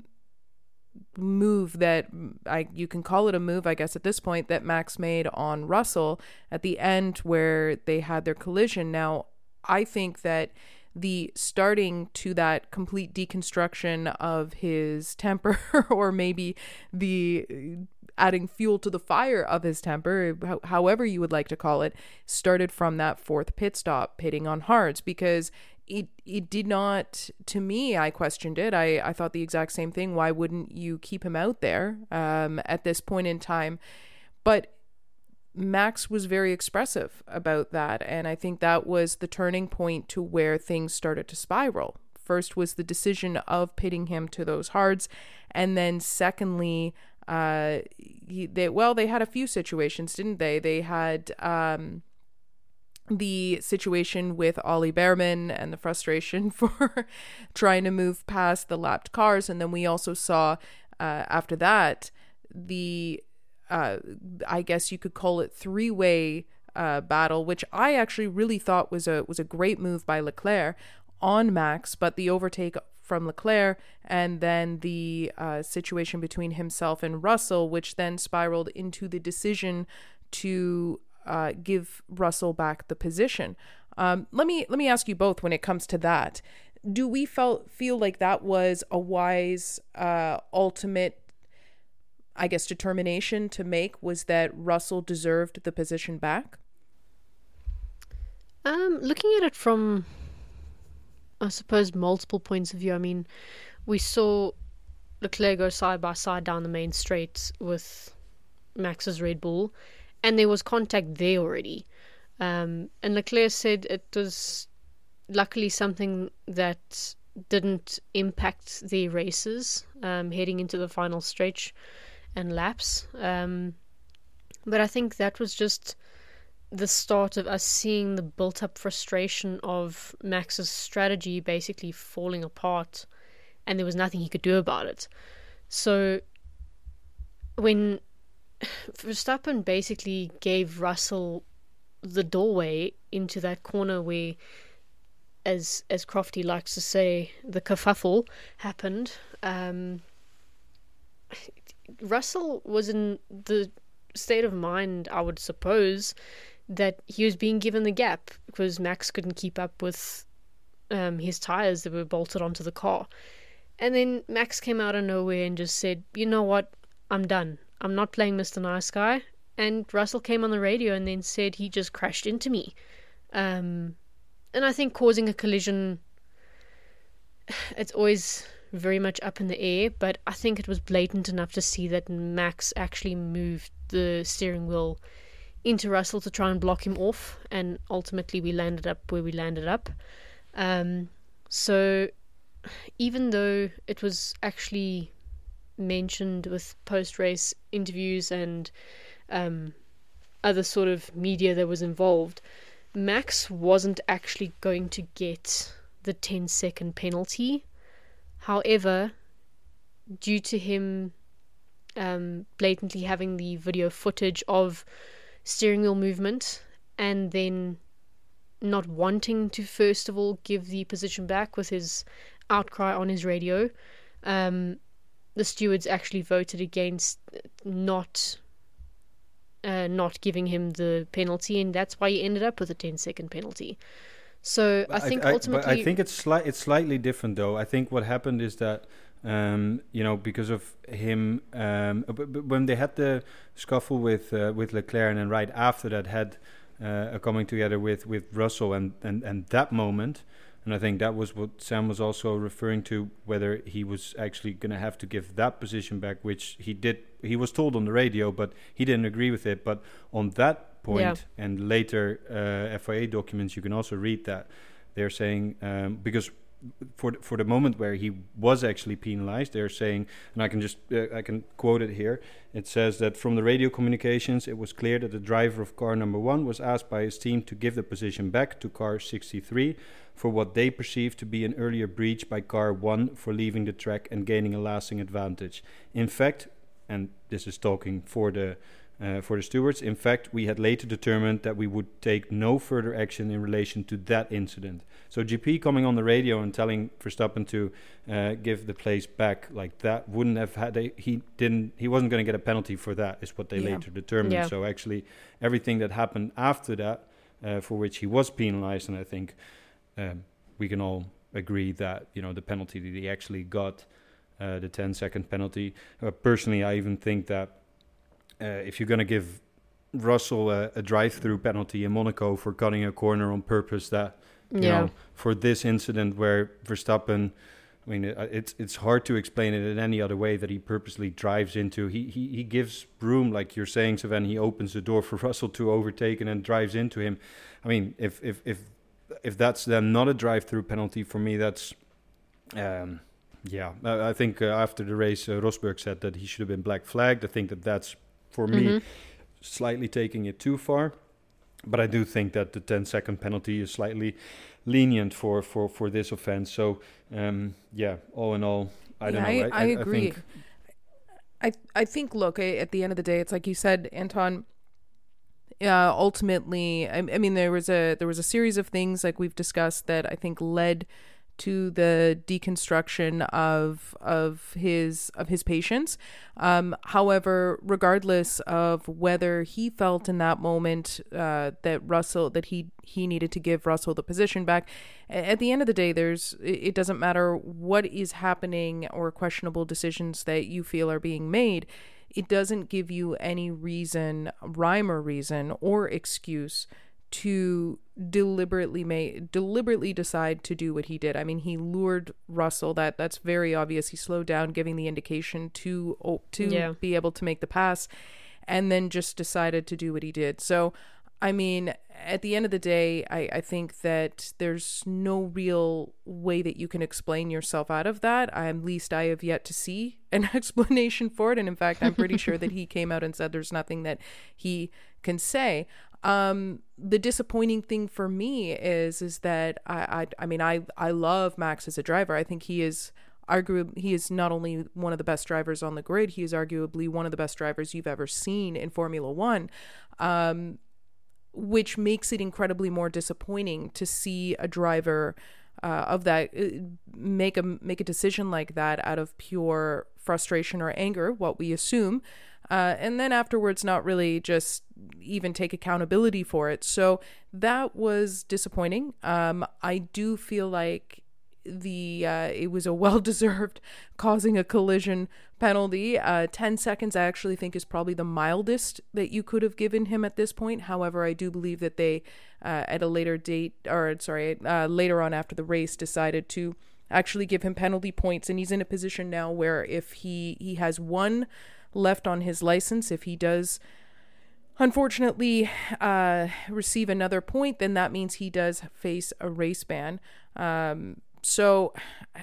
move that I you can call it a move, I guess, at this point, that Max made on Russell at the end where they had their collision. Now, I think that the starting to that complete deconstruction of his temper, or maybe the adding fuel to the fire of his temper, however you would like to call it, started from that fourth pit stop, pitting on hards, because it it did not, to me, I questioned it. I, I thought the exact same thing. Why wouldn't you keep him out there um, at this point in time? But Max was very expressive about that, and I think that was the turning point to where things started to spiral. First was the decision of pitting him to those hards, and then secondly, uh, he, they well, they had a few situations, didn't they? They had um, the situation with Ollie Behrman and the frustration for trying to move past the lapped cars, and then we also saw uh, after that the Uh, I guess you could call it three-way uh, battle, which I actually really thought was a was a great move by Leclerc on Max, but the overtake from Leclerc and then the uh, situation between himself and Russell, which then spiraled into the decision to uh, give Russell back the position. Um, let me let me ask you both when it comes to that. Do we felt feel like that was a wise uh, ultimate, I guess, determination to make, was that Russell deserved the position back? Um, looking at it from, I suppose, multiple points of view. I mean, we saw Leclerc go side by side down the main straight with Max's Red Bull, and there was contact there already. Um, and Leclerc said it was luckily something that didn't impact their races um, heading into the final stretch and laps. Um, but I think that was just the start of us seeing the built-up frustration of Max's strategy basically falling apart, and there was nothing he could do about it. So when Verstappen basically gave Russell the doorway into that corner where, as as Crofty likes to say, the kerfuffle happened, um, Russell was in the state of mind, I would suppose, that he was being given the gap because Max couldn't keep up with um, his tyres that were bolted onto the car. And then Max came out of nowhere and just said, you know what, I'm done. I'm not playing Mister Nice Guy. And Russell came on the radio and then said he just crashed into me. Um, and I think causing a collision, it's always very much up in the air, but I think it was blatant enough to see that Max actually moved the steering wheel into Russell to try and block him off, and ultimately we landed up where we landed up. Um, so even though it was actually mentioned with post-race interviews and um, other sort of media that was involved, Max wasn't actually going to get the ten second penalty. However, due to him um, blatantly having the video footage of steering wheel movement and then not wanting to first of all give the position back with his outcry on his radio, um, the stewards actually voted against not uh, not giving him the penalty, and that's why he ended up with a ten second penalty. So I think I, I, ultimately, but I think it's sli- it's slightly different though. I think what happened is that um, you know, because of him, um, b- b- when they had the scuffle with uh, with Leclerc, and then right after that had uh, a coming together with, with Russell, and, and, and that moment, and I think that was what Sam was also referring to, whether he was actually going to have to give that position back, which he did. He was told on the radio, but he didn't agree with it. But on that point, yeah. and later uh, F I A documents, you can also read that they're saying um, because for the, for the moment where he was actually penalized, they're saying, and I can just uh, I can quote it here. It says that from the radio communications, it was clear that the driver of car number one was asked by his team to give the position back to car sixty-three for what they perceived to be an earlier breach by car one for leaving the track and gaining a lasting advantage. In fact, and this is talking for the uh, for the stewards, in fact, we had later determined that we would take no further action in relation to that incident. So G P coming on the radio and telling Verstappen to uh, give the place back like that wouldn't have had a, he didn't he wasn't going to get a penalty for that, is what they yeah. later determined. Yeah. So actually everything that happened after that, uh, for which he was penalized, and I think um, we can all agree that, you know, the penalty that he actually got, uh, the ten second penalty. Uh, personally, I even think that uh, if you're going to give Russell a, a drive-through penalty in Monaco for cutting a corner on purpose, that, you yeah. know, for this incident where Verstappen I mean, it, it's it's hard to explain it in any other way that he purposely drives into. He he he gives room, like you're saying, Sven. He opens the door for Russell to overtake and then drives into him. I mean, if if if if that's then not a drive-through penalty for me, that's um, yeah. I, I think uh, after the race, uh, Rosberg said that he should have been black flagged. I think that that's for Mm-hmm. me slightly taking it too far. But I do think that the ten-second penalty is slightly lenient for, for, for this offense. So, um, yeah, all in all, I don't Yeah, know. I, I agree. I think, I I think, look, I, at the end of the day, it's like you said, Anton. Uh, ultimately, I, I mean, there was a there was a series of things like we've discussed that I think led to the deconstruction of of his of his patience. Um, however, regardless of whether he felt in that moment uh, that Russell that he he needed to give Russell the position back, at the end of the day, there's it doesn't matter what is happening or questionable decisions that you feel are being made. It doesn't give you any reason, rhyme or reason, or excuse to deliberately make deliberately decide to do what he did. I mean, he lured Russell. That that's very obvious. He slowed down, giving the indication to oh, to Yeah. be able to make the pass, and then just decided to do what he did. So, I mean, at the end of the day, I, I think that there's no real way that you can explain yourself out of that. I, at least I have yet to see an explanation for it. And in fact, I'm pretty sure that he came out and said there's nothing that he can say. Um, the disappointing thing for me is is that I I, I mean I, I love Max as a driver. I think he is arguably he is not only one of the best drivers on the grid, he is arguably one of the best drivers you've ever seen in Formula One. Um, which makes it incredibly more disappointing to see a driver uh, of that uh, make a make a decision like that out of pure frustration or anger, what we assume. Uh, and then afterwards not really just even take accountability for it. So that was disappointing. Um, I do feel like the uh, it was a well-deserved causing a collision penalty. Uh, ten seconds I actually think is probably the mildest that you could have given him at this point. However, I do believe that they uh, at a later date, or sorry, uh, later on after the race decided to actually give him penalty points. And he's in a position now where if he, he has one left on his license, if he does unfortunately uh, receive another point, then that means he does face a race ban. Um, so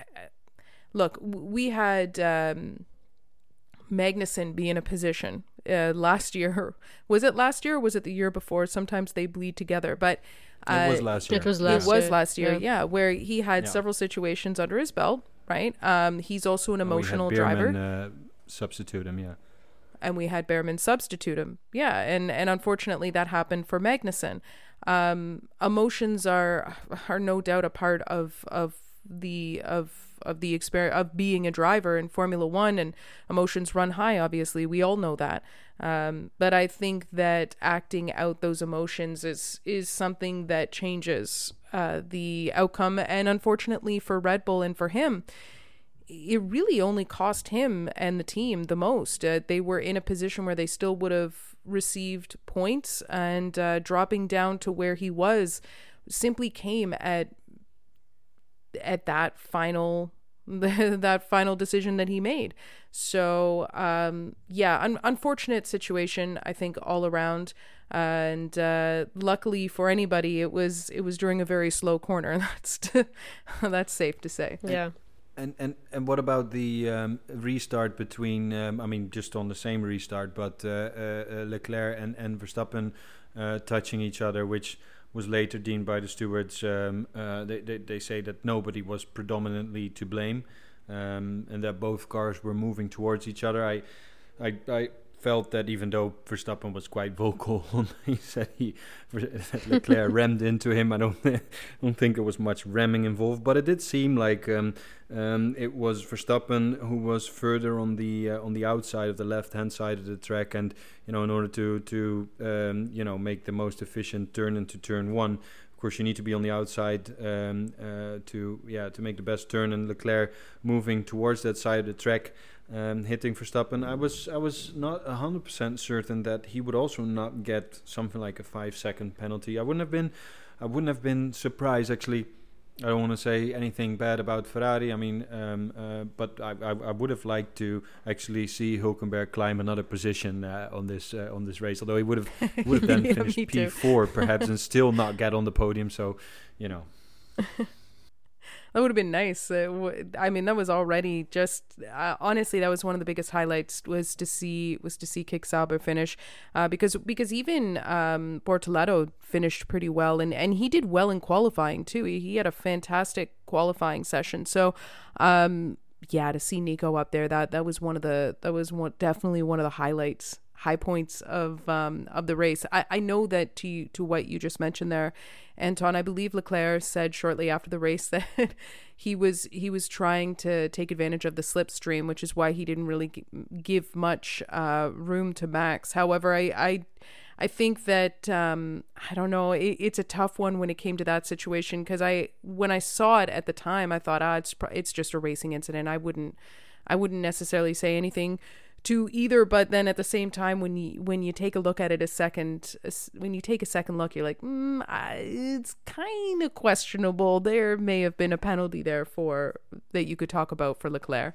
look, we had um, Magnussen be in a position uh, last year. Was it last year or was it the year before? Sometimes they bleed together, but uh, it was last year. It was it last was year. last year, Yeah. yeah, where he had Yeah. several situations under his belt, right? Um, he's also an And we had emotional Bierman, driver. Uh, substitute him, yeah. And we had Behrman substitute him. Yeah, and, and unfortunately that happened for Magnussen. Um, emotions are are no doubt a part of of the of of the experience of being a driver in Formula One, and emotions run high. Obviously, we all know that. Um, but I think that acting out those emotions is is something that changes uh, the outcome. And unfortunately for Red Bull and for him, it really only cost him and the team the most. Uh, they were in a position where they still would have received points, and uh, dropping down to where he was simply came at at that final that final decision that he made. So um, yeah, un- unfortunate situation, I think, all around. And uh, luckily for anybody, it was it was during a very slow corner. That's t- that's safe to say. Yeah. And, and and what about the um, restart between, um, I mean, just on the same restart, but uh, uh, Leclerc and, and Verstappen uh, touching each other, which was later deemed by the stewards. Um, uh, they, they, they say that nobody was predominantly to blame, um, and that both cars were moving towards each other. I, I, I felt that even though Verstappen was quite vocal, he said he that Leclerc rammed into him. I don't don't think there was much ramming involved, but it did seem like um, um, it was Verstappen who was further on the uh, on the outside of the left hand side of the track, and you know, in order to to um, you know, make the most efficient turn into turn one, of course you need to be on the outside um, uh, to yeah to make the best turn, and Leclerc moving towards that side of the track. Um, hitting Verstappen, I was I was not a hundred percent certain that he would also not get something like a five second penalty. I wouldn't have been, I wouldn't have been surprised actually I don't want to say anything bad about Ferrari. I mean, um, uh, but I, I, I would have liked to actually see Hülkenberg climb another position uh, on this uh, on this race. Although he would have would have then Yeah, finished me too. P four perhaps and still not get on the podium. So, you know. That would have been nice. Uh, w- I mean, that was already just uh, honestly, that was one of the biggest highlights was to see was to see Kick-Sauber finish, uh, because because even um, Bortoleto finished pretty well, and, and he did well in qualifying too. He, he had a fantastic qualifying session. So, um, yeah, to see Nico up there, that that was one of the that was one, definitely one of the highlights. High points of um of the race. I, I know that to to what you just mentioned there, Anton, I believe Leclerc said shortly after the race that he was he was trying to take advantage of the slipstream, which is why he didn't really g- give much uh room to Max. However, I I, I think that um I don't know, it, it's a tough one when it came to that situation, because I when I saw it at the time, I thought ah it's it's just a racing incident. I wouldn't I wouldn't necessarily say anything to either, but then at the same time, when you when you take a look at it a second, when you take a second look, you're like, mm, I, it's kind of questionable. There may have been a penalty there for that you could talk about for Leclerc.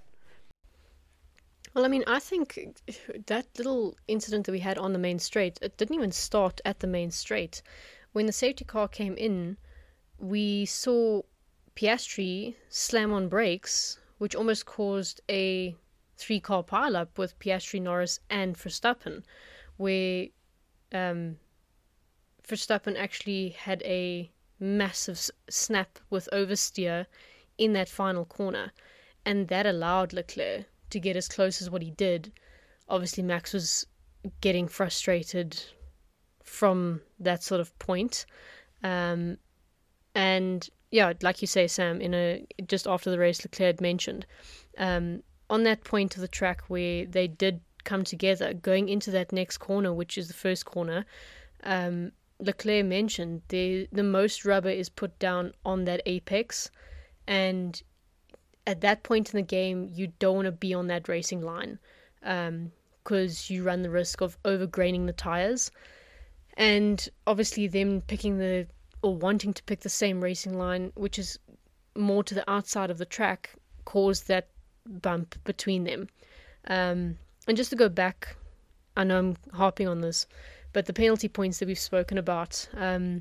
Well, I mean, I think that little incident that we had on the main straight, it didn't even start at the main straight. When the safety car came in, we saw Piastri slam on brakes, which almost caused a three-car pile-up with Piastri, Norris, and Verstappen, where um, Verstappen actually had a massive s- snap with oversteer in that final corner, and that allowed Leclerc to get as close as what he did. Obviously, Max was getting frustrated from that sort of point, um, and yeah, like you say, Sam, in a just after the race, Leclerc had mentioned. Um, on that point of the track where they did come together, going into that next corner, which is the first corner, um, Leclerc mentioned the the most rubber is put down on that apex, and at that point in the game, you don't want to be on that racing line, because um, you run the risk of overgraining the tires, and obviously them picking the or wanting to pick the same racing line, which is more to the outside of the track, caused that bump between them. Um, and just to go back, I know I'm harping on this, but the penalty points that we've spoken about. Um,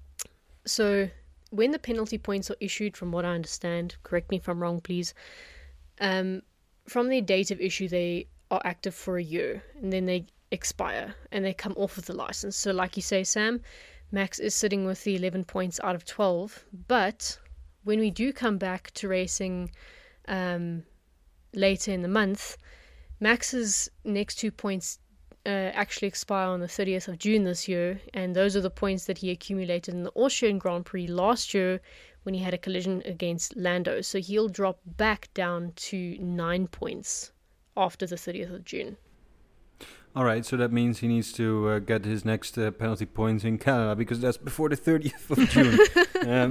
so when the penalty points are issued, from what I understand, correct me if I'm wrong, please, um, from their date of issue, they are active for a year, and then they expire, and they come off of the license. So like you say, Sam, Max is sitting with the eleven points out of twelve, but when we do come back to racing um, later in the month, Max's next two points uh, actually expire on the thirtieth of June this year, and those are the points that he accumulated in the Austrian Grand Prix last year when he had a collision against Lando. So he'll drop back down to nine points after the thirtieth of June. All right, so that means he needs to uh, get his next uh, penalty points in Canada, because that's before the thirtieth of June. um,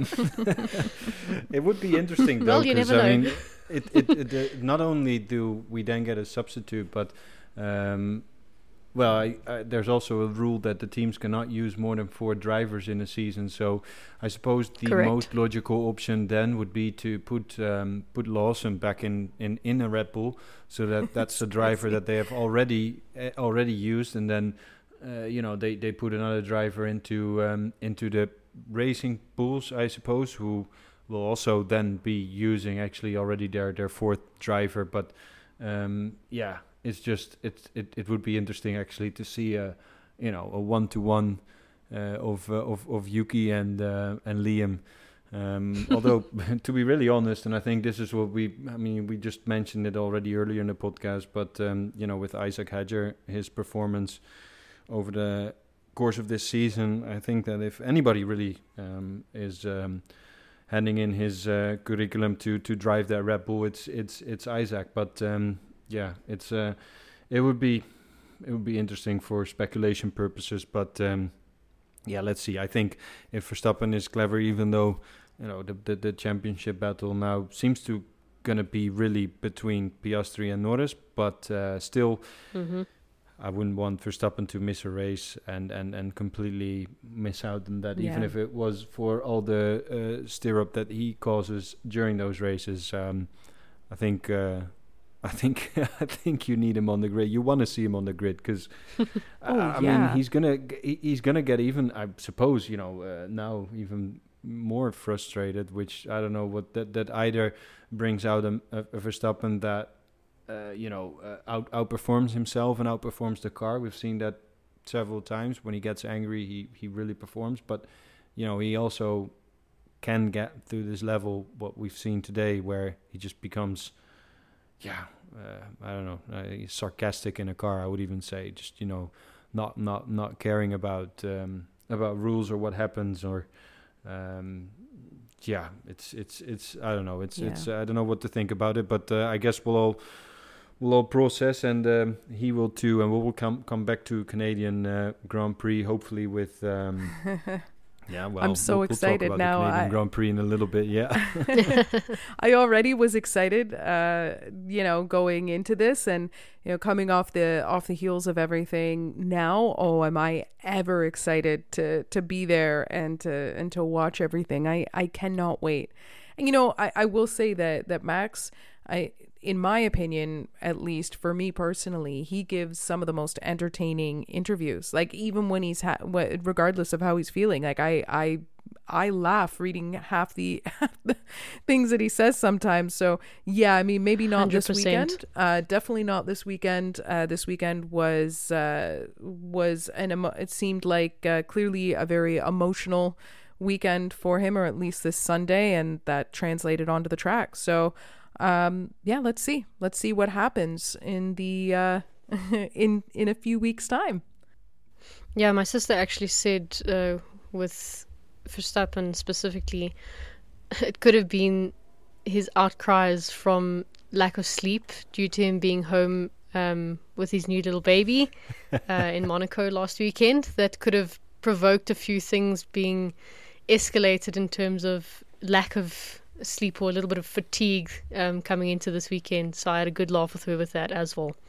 it would be interesting, though, well, you because never I know. mean, it, it, it, uh, not only do we then get a substitute, but um, well, I, I, there's also a rule that the teams cannot use more than four drivers in a season. So I suppose the Correct. most logical option then would be to put um, put Lawson back in, in, in a Red Bull, so that that's a driver that they have already uh, already used, and then uh, you know they, they put another driver into um, into the racing pools, I suppose, who will also then be using actually already their, their fourth driver. But um, yeah. It's just it, it it would be interesting actually to see a you know a one to one of uh, of of Yuki and uh, and Liam. Um, although to be really honest, and I think this is what we I mean we just mentioned it already earlier in the podcast, but um, you know with Isaac Hadjar, his performance over the course of this season, I think that if anybody really um, is um, handing in his uh, curriculum to to drive that Red Bull, it's it's it's Isaac, but. Um, Yeah, it's uh, it would be it would be interesting for speculation purposes, but um, yeah, let's see. I think if Verstappen is clever, even though you know the the, the championship battle now seems to gonna be really between Piastri and Norris, but uh, still, Mm-hmm. I wouldn't want Verstappen to miss a race and, and, and completely miss out on that, yeah. even if it was for all the uh, stir-up that he causes during those races. Um, I think uh, I think I think you need him on the grid. You want to see him on the grid because oh, uh, I yeah. mean he's gonna he's gonna get even, I suppose, you know, uh, now even more frustrated. Which I don't know what that that either brings out a, a, a Verstappen that. Uh, you know, uh, out outperforms himself and outperforms the car. We've seen that several times. When he gets angry, he, he really performs. But, you know, he also can get through this level, what we've seen today, where he just becomes, yeah, uh, I don't know, uh, he's sarcastic in a car, I would even say. Just, you know, not not not caring about um, about rules or what happens or... Um, yeah, it's it's it's I don't know. It's yeah. it's uh, I don't know what to think about it, but uh, I guess we'll all we'll all process, and um, he will too, and we will come come back to Canadian uh, Grand Prix hopefully with. Um, yeah, well, I'm so we'll, excited we'll talk about now. The Canadian I, Grand Prix in a little bit, yeah. I already was excited, uh, you know, going into this, and you know, coming off the off the heels of everything. Now, oh, am I ever excited to to be there and to and to watch everything? I I cannot wait. And you know, I I will say that that Max, I. in my opinion, at least for me personally, he gives some of the most entertaining interviews. Like even when he's, ha- regardless of how he's feeling, like I, I, I laugh reading half the, half the things that he says sometimes. So yeah, I mean, maybe not one hundred percent. This weekend. Uh, definitely not this weekend. Uh, this weekend was uh, was an. Emo- it seemed like uh, clearly a very emotional weekend for him, or at least this Sunday, and that translated onto the track. So. Um, yeah, let's see. Let's see what happens in the uh, in in a few weeks' time. Yeah, my sister actually said uh, with Verstappen specifically, it could have been his outcries from lack of sleep due to him being home um, with his new little baby uh, in Monaco last weekend that could have provoked a few things being escalated in terms of lack of sleep or a little bit of fatigue um, coming into this weekend. So I had a good laugh with her with that as well.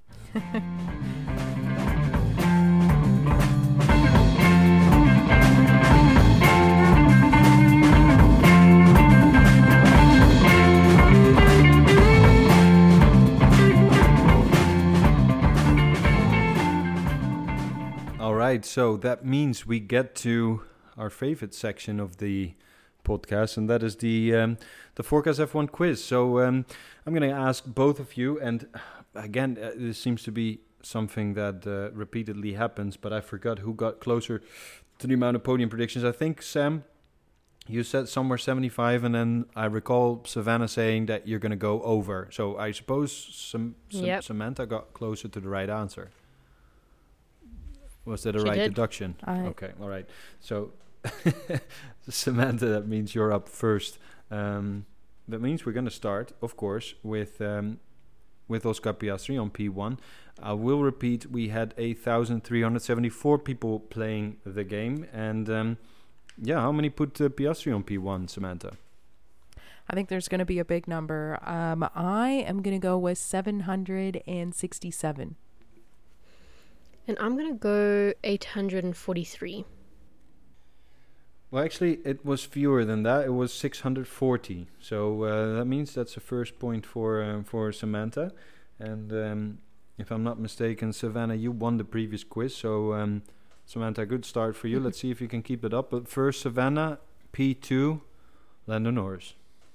All right, so that means we get to our favorite section of the podcast, and that is the um, the Forecast F one quiz. So um, I'm going to ask both of you, and again, uh, this seems to be something that uh, repeatedly happens, but I forgot who got closer to the amount of podium predictions. I think, Sam, you said somewhere seventy-five, and then I recall Savannah saying that you're going to go over. So I suppose some, some yep. Samantha got closer to the right answer. Was that a she right did. deduction? I okay, all right. So Samantha, that means you're up first. Um, that means we're going to start, of course, with um, with Oscar Piastri on P one. I will repeat, we had one thousand three hundred seventy-four people playing the game. And um, yeah, how many put uh, Piastri on P one, Samantha? I think there's going to be a big number. Um, I am going to go with seven hundred sixty-seven. And I'm going to go eight hundred forty-three. Well, actually, it was fewer than that. It was six hundred forty. So uh, that means that's the first point for uh, for Samantha. And um, if I'm not mistaken, Savannah, you won the previous quiz. So um, Samantha, good start for you. Let's see if you can keep it up. But first, Savannah, P two, Lando Norris.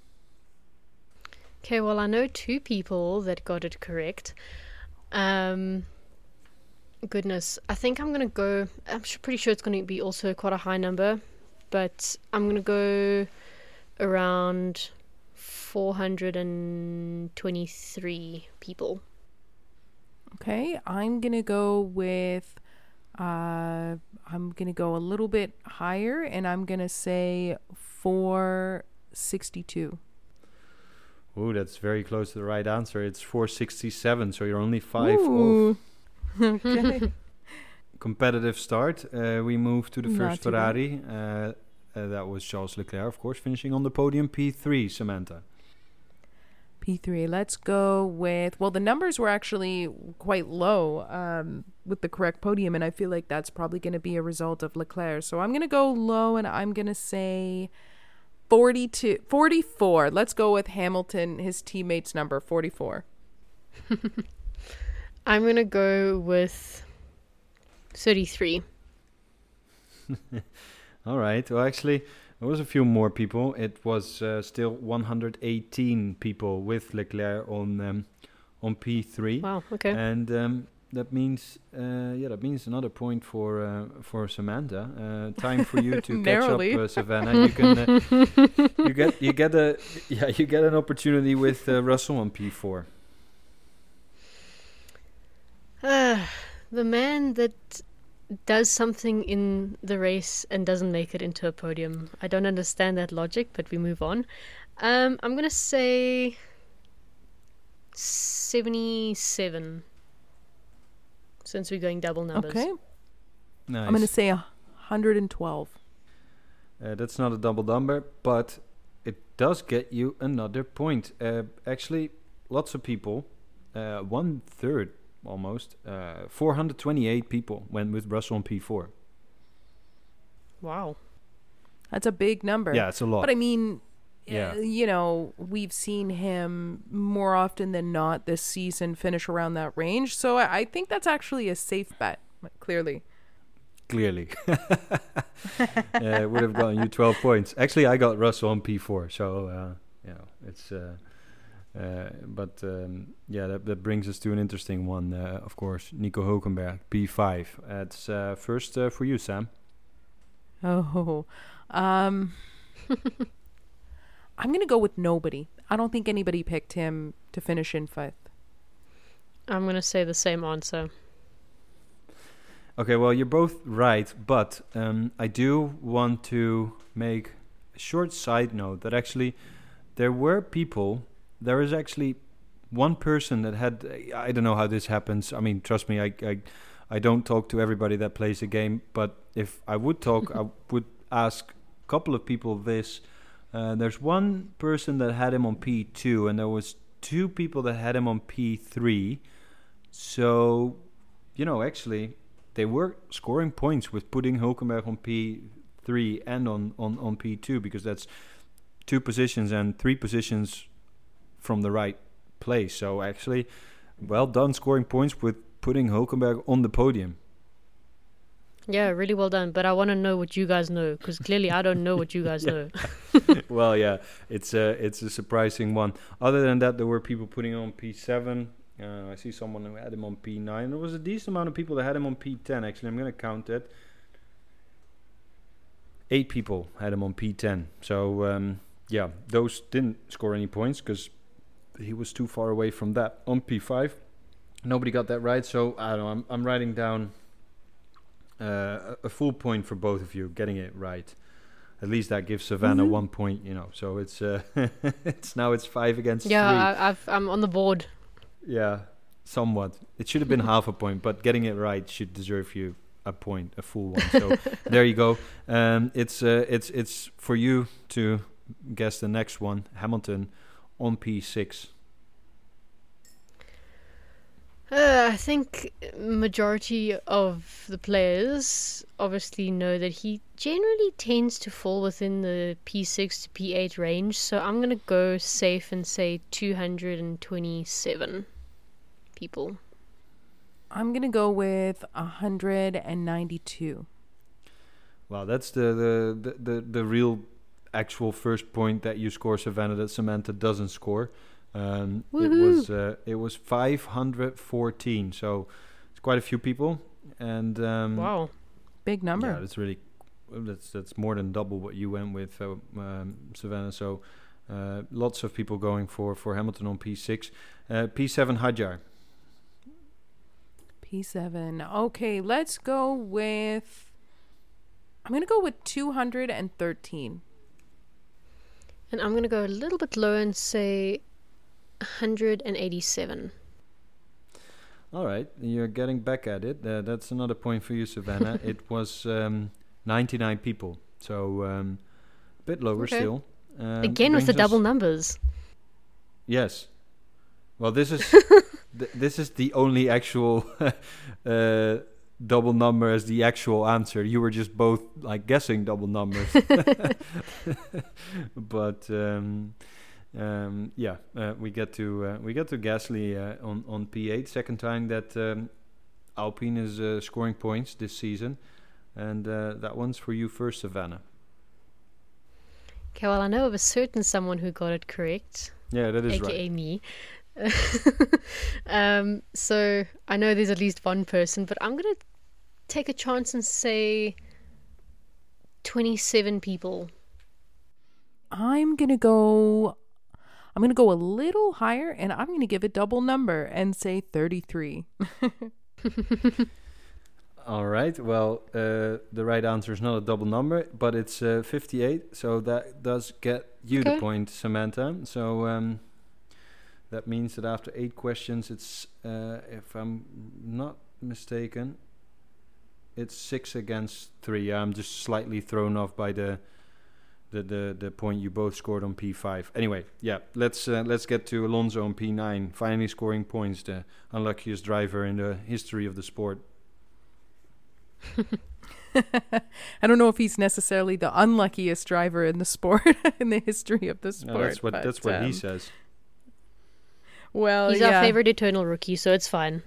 Okay, well, I know two people that got it correct. Um... Goodness, I think I'm going to go, I'm pretty sure it's going to be also quite a high number, but I'm going to go around four hundred twenty-three people. Okay, I'm going to go with, uh, I'm going to go a little bit higher, and I'm going to say four sixty-two. Oh, that's very close to the right answer. It's four sixty-seven, so you're only five Ooh. off. Okay. Competitive start. Uh, we move to the Not first Ferrari. Uh, uh, that was Charles Leclerc, of course, finishing on the podium. P three, Samantha. P three. Let's go with, well, the numbers were actually quite low um, with the correct podium, and I feel like that's probably going to be a result of Leclerc. So I'm going to go low, and I'm going to say forty-two, forty-four. Let's go with Hamilton, his teammate's number, forty-four. I'm going to go with thirty-three. All right. Well, actually, there was a few more people. It was uh, still one hundred eighteen people with Leclerc on um, on P three. Wow. Okay. And um, that means, uh, yeah, that means another point for uh, for Samantha. Uh, time for you to catch up, uh, Savannah. You can uh, you get you get a yeah you get an opportunity with uh, Russell on P four. Uh, the man that does something in the race and doesn't make it into a podium. I don't understand that logic, but we move on. Um, I'm going to say seventy-seven, since we're going double numbers. Okay. Nice. I'm going to say one hundred twelve. Uh, that's not a double number, but it does get you another point. Uh, actually, lots of people, uh, one third almost, uh, four hundred twenty-eight people went with Russell on P four. Wow. That's a big number. Yeah, it's a lot. But I mean, Yeah. uh, you know, we've seen him more often than not this season finish around that range. So I, I think that's actually a safe bet, clearly. Clearly. uh, it would have gotten you twelve points. Actually, I got Russell on P four, so, uh, you know, it's... Uh, Uh, but um, yeah, that, that brings us to an interesting one, uh, of course. Nico Hülkenberg, P five. It's uh, first uh, for you, Sam. Oh, um, I'm going to go with nobody. I don't think anybody picked him to finish in fifth. I'm going to say the same answer. Okay, well, you're both right, but um, I do want to make a short side note that actually there were people... There is actually one person that had, I don't know how this happens. I mean, trust me, I, I, I don't talk to everybody that plays the game. But if I would talk, I would ask a couple of people this. Uh, there's one person that had him on P two, and there was two people that had him on P three. So, you know, actually, they were scoring points with putting Hülkenberg on P three and on, on, on P two, because that's two positions and three positions from the right place. So actually, well done scoring points with putting Hülkenberg on the podium. Yeah, really well done. But I want to know what you guys know, because clearly I don't know what you guys know. Well, yeah, it's a, it's a surprising one. Other than that, there were people putting on P seven. Uh, I see someone who had him on P nine. There was a decent amount of people that had him on P ten. Actually, I'm going to count it. Eight people had him on P ten. So, um, yeah, those didn't score any points because he was too far away from that. On P five, nobody got that right, so I don't know. I'm, I'm writing down uh, a full point for both of you getting it right. At least that gives Savannah mm-hmm. one point, you know. So it's uh, it's now it's five against yeah, three. Yeah, I've I'm on the board. Yeah, somewhat. It should have been half a point, but getting it right should deserve you a point, a full one. So there you go. Um, it's uh, it's it's for you to guess the next one. Hamilton on P six. Uh, I think majority of the players obviously know that he generally tends to fall within the P six to P eight range. So I'm going to go safe and say two hundred twenty-seven people. I'm going to go with one hundred ninety-two. Wow, that's the, the, the, the, the real actual first point that you score, Savannah, that Samantha doesn't score. Um, it was uh, it was five hundred fourteen, so it's quite a few people, and um, wow, big number. Yeah, that's really that's that's more than double what you went with, uh, um, Savannah. So uh, lots of people going for for Hamilton on P six, uh, P seven Hadjar. P seven. Okay, let's go with. I'm gonna go with two hundred thirteen. And I'm gonna go a little bit lower and say one hundred eighty-seven. All right, you're getting back at it. Uh, that's another point for you, Savannah. It was um, ninety-nine people, so um, a bit lower okay. still. Um, Again with the us- double numbers. Yes, Well, this is th- this is the only actual uh, double number as the actual answer. You were just both like guessing double numbers. But um, um, yeah, uh, we get to uh, we get to Gasly uh, on on P eight, second time that um, Alpine is uh, scoring points this season, and uh, that one's for you first, Savannah. Okay, well, I know of a certain someone who got it correct, Yeah, that is aka right. me. um, so I know there's at least one person, but I'm gonna take a chance and say twenty-seven people. I'm gonna go. I'm gonna go a little higher, and I'm gonna give a double number and say thirty-three. All right. Well, uh, the right answer is not a double number, but it's uh, fifty-eight. So that does get you Okay. the point, Samantha. So um, that means that after eight questions, it's, uh, if I'm not mistaken, it's six against three. I'm just slightly thrown off by the the the, the point you both scored on P five. Anyway, yeah. Let's uh, let's get to Alonso on P nine, finally scoring points, the unluckiest driver in the history of the sport. I don't know if he's necessarily the unluckiest driver in the sport in the history of the No, sport. that's what but, that's what he um, says. Well, He's yeah. our favorite eternal rookie, so it's fine.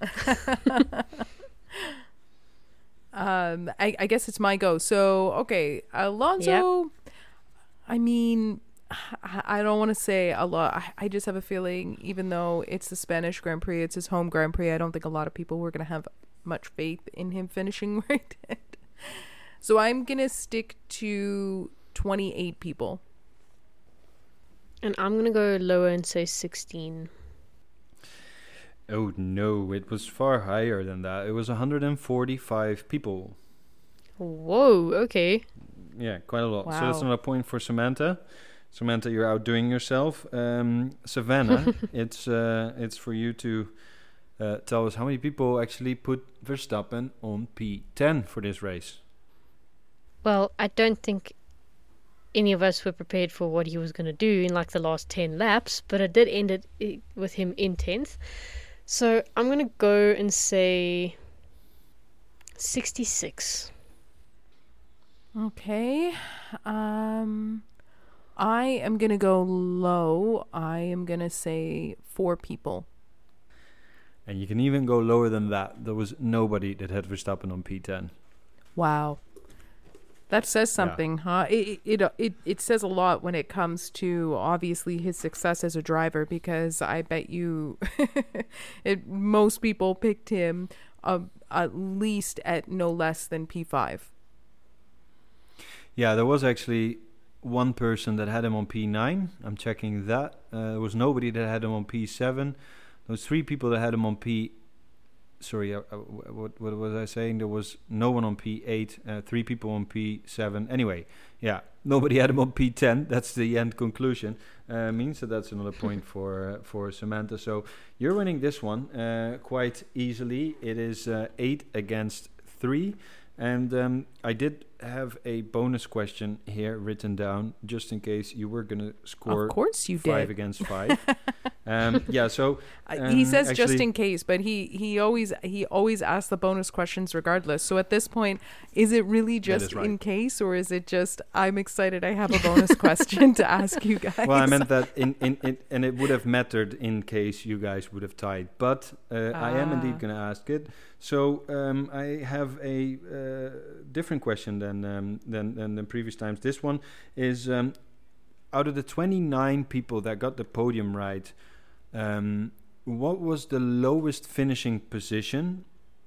Um, I, I guess it's my go. So, okay, Alonso, I mean, I, I don't want to say a lot. I, I just have a feeling, even though it's the Spanish Grand Prix, it's his home Grand Prix, I don't think a lot of people were going to have much faith in him finishing where he did. So I'm going to stick to twenty-eight people. And I'm going to go lower and say sixteen. Oh no, it was far higher than that. It was one hundred forty-five people. Whoa, okay. Yeah, quite a lot. So that's Wow. another point for Samantha. Samantha, you're outdoing yourself. Um, Savannah, it's uh, it's for you to uh, tell us how many people actually put Verstappen on P ten for this race. Well, I don't think any of us were prepared for what he was going to do in like the last ten laps, but I did end it i- with him in tenth. So I'm going to go and say sixty-six. Okay. Um, I am going to go low. I am going to say four people. And you can even go lower than that. There was nobody that had Verstappen on P ten. Wow. That says Yeah. something, huh? It, it it it says a lot when it comes to obviously his success as a driver, because I bet you it, most people picked him uh, at least at no less than P five. Yeah, there was actually one person that had him on P nine. I'm checking that. Uh, there was nobody that had him on P seven. There was three people that had him on P... Sorry, uh, uh, what, what was I saying? There was no one on P eight, uh, three people on P seven. Anyway, yeah, nobody had him on P ten. That's the end conclusion. Uh, means that that's another point for uh, for Samantha. So you're winning this one uh, quite easily. It is uh, eight against three. And um, I did have a bonus question here written down, just in case you were going to score Of course you five did. against five. um, yeah, so Uh, he um, says just actually- in case, but he he always he always asks the bonus questions regardless. So at this point, is it really That is just right. in case, or is it just I'm excited I have a bonus question to ask you guys? Well, I meant that in, in, in and it would have mattered in case you guys would have tied. But uh, I am indeed Ah. going to ask it. So um, I have a uh, different question than, um, than than the previous times. This one is um, out of the twenty-nine people that got the podium right, um, what was the lowest finishing position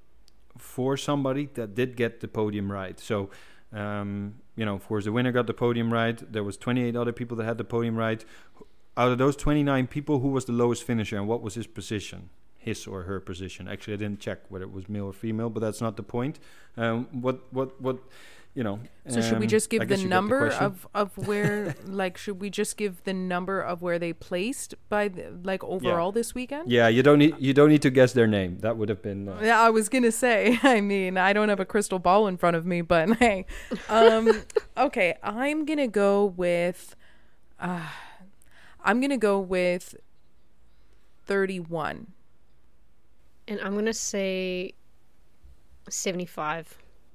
for somebody that did get the podium right? So, um, you know, of course, the winner got the podium right. There was twenty-eight other people that had the podium right. Out of those twenty-nine people, who was the lowest finisher and what was his position? His or her position. Actually, I didn't check whether it was male or female, but that's not the point. Um, what, what, what, you know. So should we um, just I give the guess you get number question. of, of where, like, should we just give the number of where they placed by, the, like, overall this weekend? Yeah, you don't need you don't need to guess their name. That would have been. Uh, Yeah, I was gonna say. I mean, I don't have a crystal ball in front of me, but hey, um, okay, I'm gonna go with, uh, I'm gonna go with thirty-one. And I'm going to say seventy-five.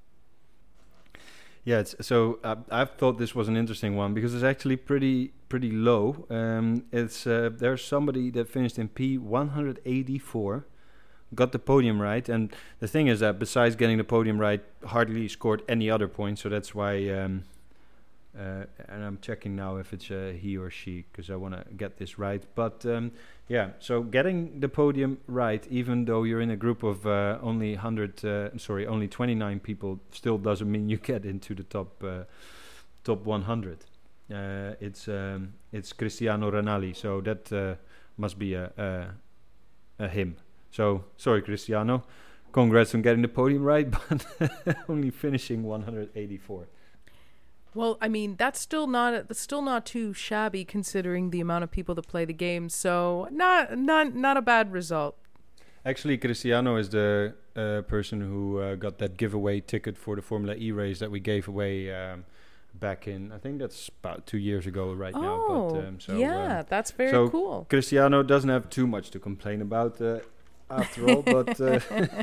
Yeah, it's, so uh, I've thought this was an interesting one because it's actually pretty pretty low. Um, it's uh, there's somebody that finished in P one eighty-four, got the podium right, and the thing is that besides getting the podium right, hardly scored any other points. So that's why. Um, uh, and I'm checking now if it's uh, he or she because I want to get this right. But um, yeah, so getting the podium right, even though you're in a group of uh, only one hundred, uh, sorry, only twenty-nine people, still doesn't mean you get into the top uh, top one hundred. Uh, it's um, it's Cristiano Ronaldo, so that uh, must be a, a a him. So sorry, Cristiano, congrats on getting the podium right, but only finishing one eighty-four. Well, I mean, that's still not that's still not too shabby considering the amount of people that play the game. So not not not a bad result. Actually, Cristiano is the uh, person who uh, got that giveaway ticket for the Formula E race that we gave away um, back in, I think that's about two years ago right oh, now. But, um, so, yeah, um, that's very so cool. Cristiano doesn't have too much to complain about uh, after all. But uh,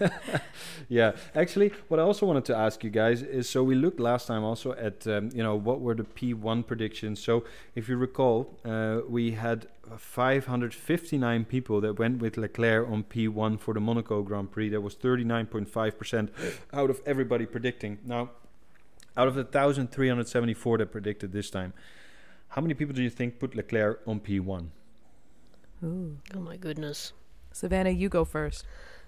yeah, actually, what I also wanted to ask you guys is, so we looked last time also at, um, you know, what were the P one predictions. So if you recall, uh, we had five hundred fifty-nine people that went with Leclerc on P one for the Monaco Grand Prix. That was thirty-nine point five percent out of everybody predicting. Now, out of the one thousand three hundred seventy-four that predicted this time, how many people do you think put Leclerc on P one? Ooh. Oh my goodness. Savannah, you go first.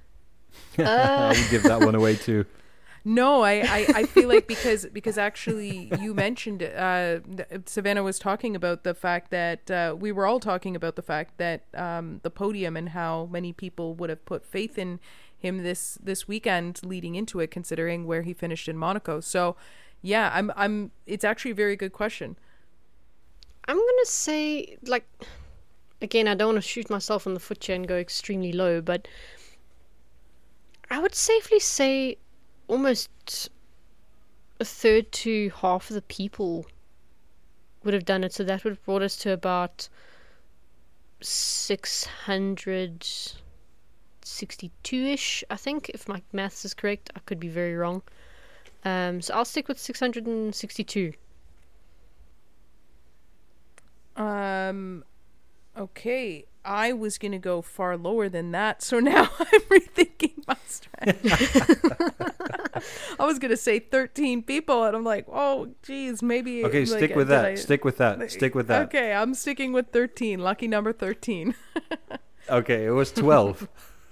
Uh. I would give that one away too. No, I, I, I feel like because because actually you mentioned uh, Savannah was talking about the fact that uh, we were all talking about the fact that um, the podium and how many people would have put faith in him this this weekend leading into it, considering where he finished in Monaco. So yeah, I'm I'm it's actually a very good question. I'm gonna say, like, again, I don't want to shoot myself in the foot here and go extremely low, but I would safely say almost a third to half of the people would have done it. So that would have brought us to about six hundred sixty-two-ish, I think, if my maths is correct. I could be very wrong. Um, so I'll stick with six hundred sixty-two. Um, okay, I was gonna go far lower than that, so now I'm rethinking my strategy. I was gonna say thirteen people, and I'm like, oh, geez, maybe. Okay, like, stick with did that. I- Stick with that. Stick with that. Okay, I'm sticking with thirteen. Lucky number thirteen. Okay, it was twelve.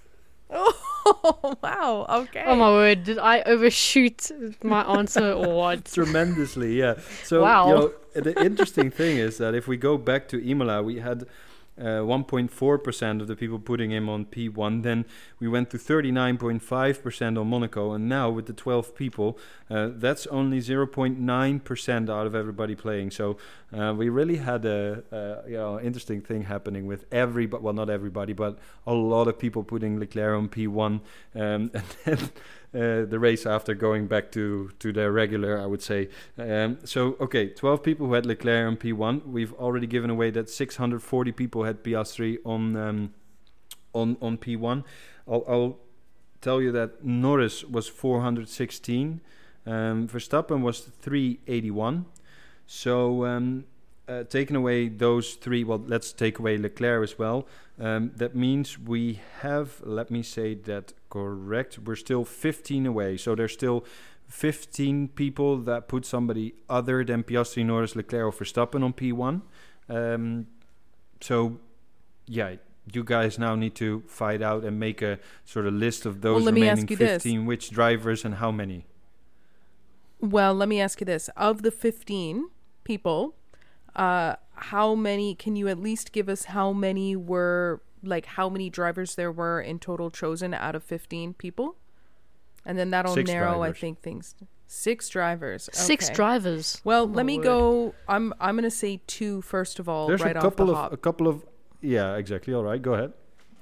Oh wow! Okay. Oh my word! Did I overshoot my answer or what? Tremendously, yeah. So, Wow. you know, the interesting thing is that if we go back to Imola, we had uh, one point four percent of the people putting him on P one. Then we went to thirty-nine point five percent on Monaco. And now with the twelve people, uh, that's only zero point nine percent out of everybody playing. So uh, we really had a, a you know interesting thing happening with everybody, well, not everybody, but a lot of people putting Leclerc on P one. Um, and then uh, the race after going back to, to their regular, I would say. Um, so, okay, twelve people who had Leclerc on P one. We've already given away that six hundred forty people had Piastri on um, on on P one. I'll, I'll tell you that Norris was four hundred sixteen. Um, Verstappen was three eighty-one. So, um, uh, taking away those three, well, let's take away Leclerc as well. Um, that means we have, let me say that correct, we're still fifteen away. So there's still fifteen people that put somebody other than Piastri, Norris, Leclerc or Verstappen on P one. Um, so, yeah, you guys now need to fight out and make a sort of list of those Well, let me remaining ask you this. fifteen, which drivers and how many. Well, let me ask you this: of the fifteen people, uh, how many? Can you at least give us how many were like how many drivers there were in total chosen out of fifteen people? And then that'll Six narrow, drivers. I think, things. Six drivers. Six Okay. drivers. Well, Oh let my me word. go. I'm I'm gonna say two first of all, There's right a off couple the of hop. a couple of yeah, exactly. All right, go ahead.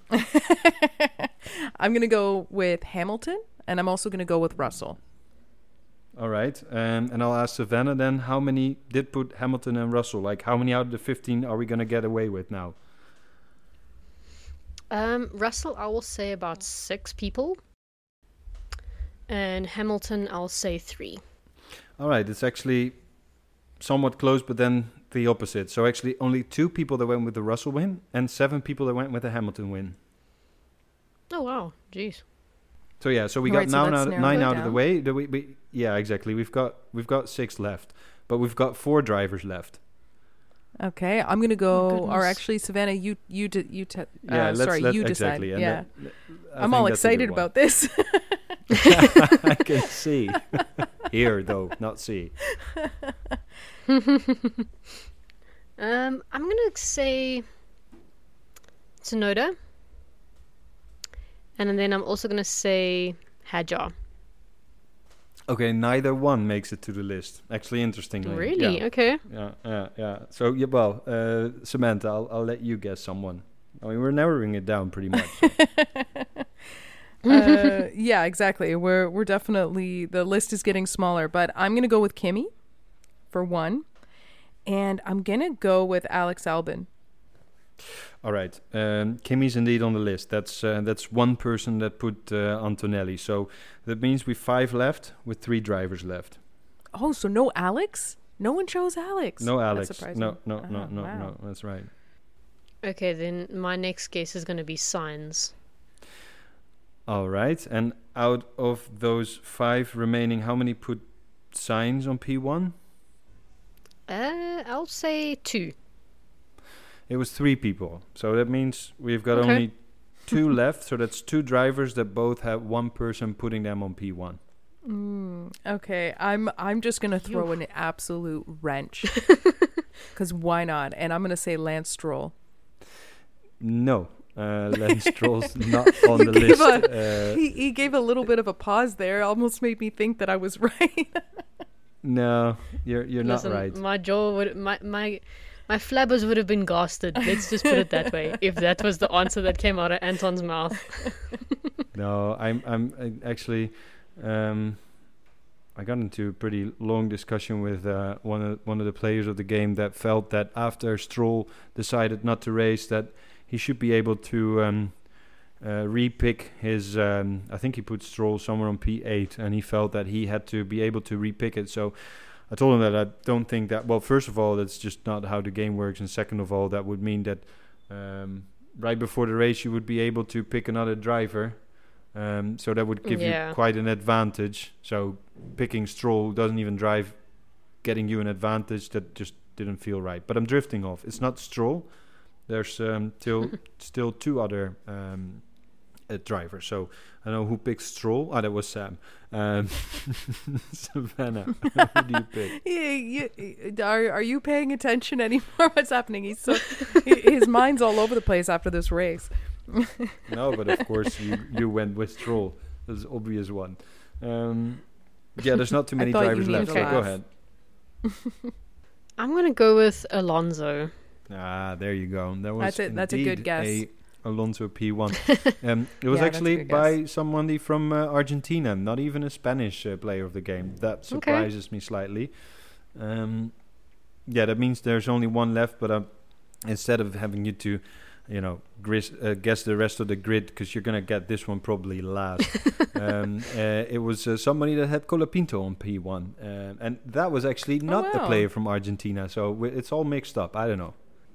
I'm gonna go with Hamilton, and I'm also gonna go with Russell. All right, um, and I'll ask Savannah then. How many did put Hamilton and Russell? Like, how many out of the fifteen are we gonna get away with now? Um, Russell, I will say about six people. And Hamilton, I'll say three. All right, it's actually somewhat close, but then the opposite. So actually only two people that went with the Russell win and seven people that went with the Hamilton win. Oh, wow. Jeez. So yeah, so we All got right, so now, let's now narrow nine it out of the down. way. Do we, we, yeah, exactly. We've got we've got six left, but we've got four drivers left. Okay, I'm gonna go. goodness. Or actually, Savannah, you you d- you te- uh, Yeah, let's, sorry, let, you exactly. decide. and Yeah, that- I I'm think all that's a good excited one. about this. I can see. Hear though, not see. Um, I'm gonna say Tsunoda, and then I'm also gonna say Hadjar. Okay, neither one makes it to the list. Actually, interestingly. Really? Yeah. Okay. Yeah, yeah, yeah. So, yeah, well, uh, Samantha, I'll, I'll let you guess someone. I mean, we're narrowing it down pretty much. uh, yeah, exactly. We're we're definitely the list is getting smaller, but I'm gonna go with Kimmy for one, and I'm gonna go with Alex Albon. All right, um, Kimmy's indeed on the list. That's uh, that's one person that put uh, Antonelli. So that means we've five left with three drivers left. Oh, so no Alex? No one chose Alex. No That's Alex. surprising. No, no, no, Oh, no, wow. no. That's right. Okay, then my next guess is gonna be Signs. All right, and out of those five remaining, how many put signs on P one? Uh, I'll say two. It was three people. So that means we've got Okay. only two left. So that's two drivers that both have one person putting them on P one. Mm, okay, I'm I'm just gonna throw an absolute wrench, because why not? And I'm gonna say Lance Stroll. No, uh, Lance Stroll's not on You the gave list. a- Uh, He he gave a little bit of a pause there, almost made me think that I was right. no, you're you're Listen, not right. my jaw would my my my flabbers would have been gasted. Let's just put it that way. If that was the answer that came out of Anton's mouth. No, I'm I'm I actually. Um, I got into a pretty long discussion with uh, one of one of the players of the game that felt that after Stroll decided not to race, that he should be able to um, uh, re-pick his. Um, I think he put Stroll somewhere on P eight, and he felt that he had to be able to re-pick it. So I told him that I don't think that. Well, first of all, that's just not how the game works, and second of all, that would mean that um, right before the race you would be able to pick another driver. Um, so that would give Yeah. you quite an advantage. So picking Stroll doesn't even drive, getting you an advantage that just didn't feel right. But I'm drifting off. It's not Stroll. There's um, till, still two other um, uh, drivers. So I know who picked Stroll. Ah, that was Sam. Um, Savannah, who do you pick? Yeah, you, are are you paying attention anymore? What's happening? He's so hi- his mind's all over the place after this race. No, but of course you, you went with Stroll. That's an obvious one. Um, yeah, there's not too I many thought you drivers needed left. to So go laugh. ahead. I'm gonna go with Alonso. Ah, there you go. That was That's it. That's a good indeed guess. a Alonso P one. um, it was Yeah, that's a actually good by somebody from uh, Argentina, not even a Spanish uh, player of the game. That surprises me slightly. Um, yeah, that means there's only one left. But uh, instead of having you to, you know, gris- uh, guess the rest of the grid, because you're gonna get this one probably last. um, uh, it was uh, somebody that had Colapinto on P one, uh, and that was actually not the wow. player from Argentina. So w- it's all mixed up. I don't know.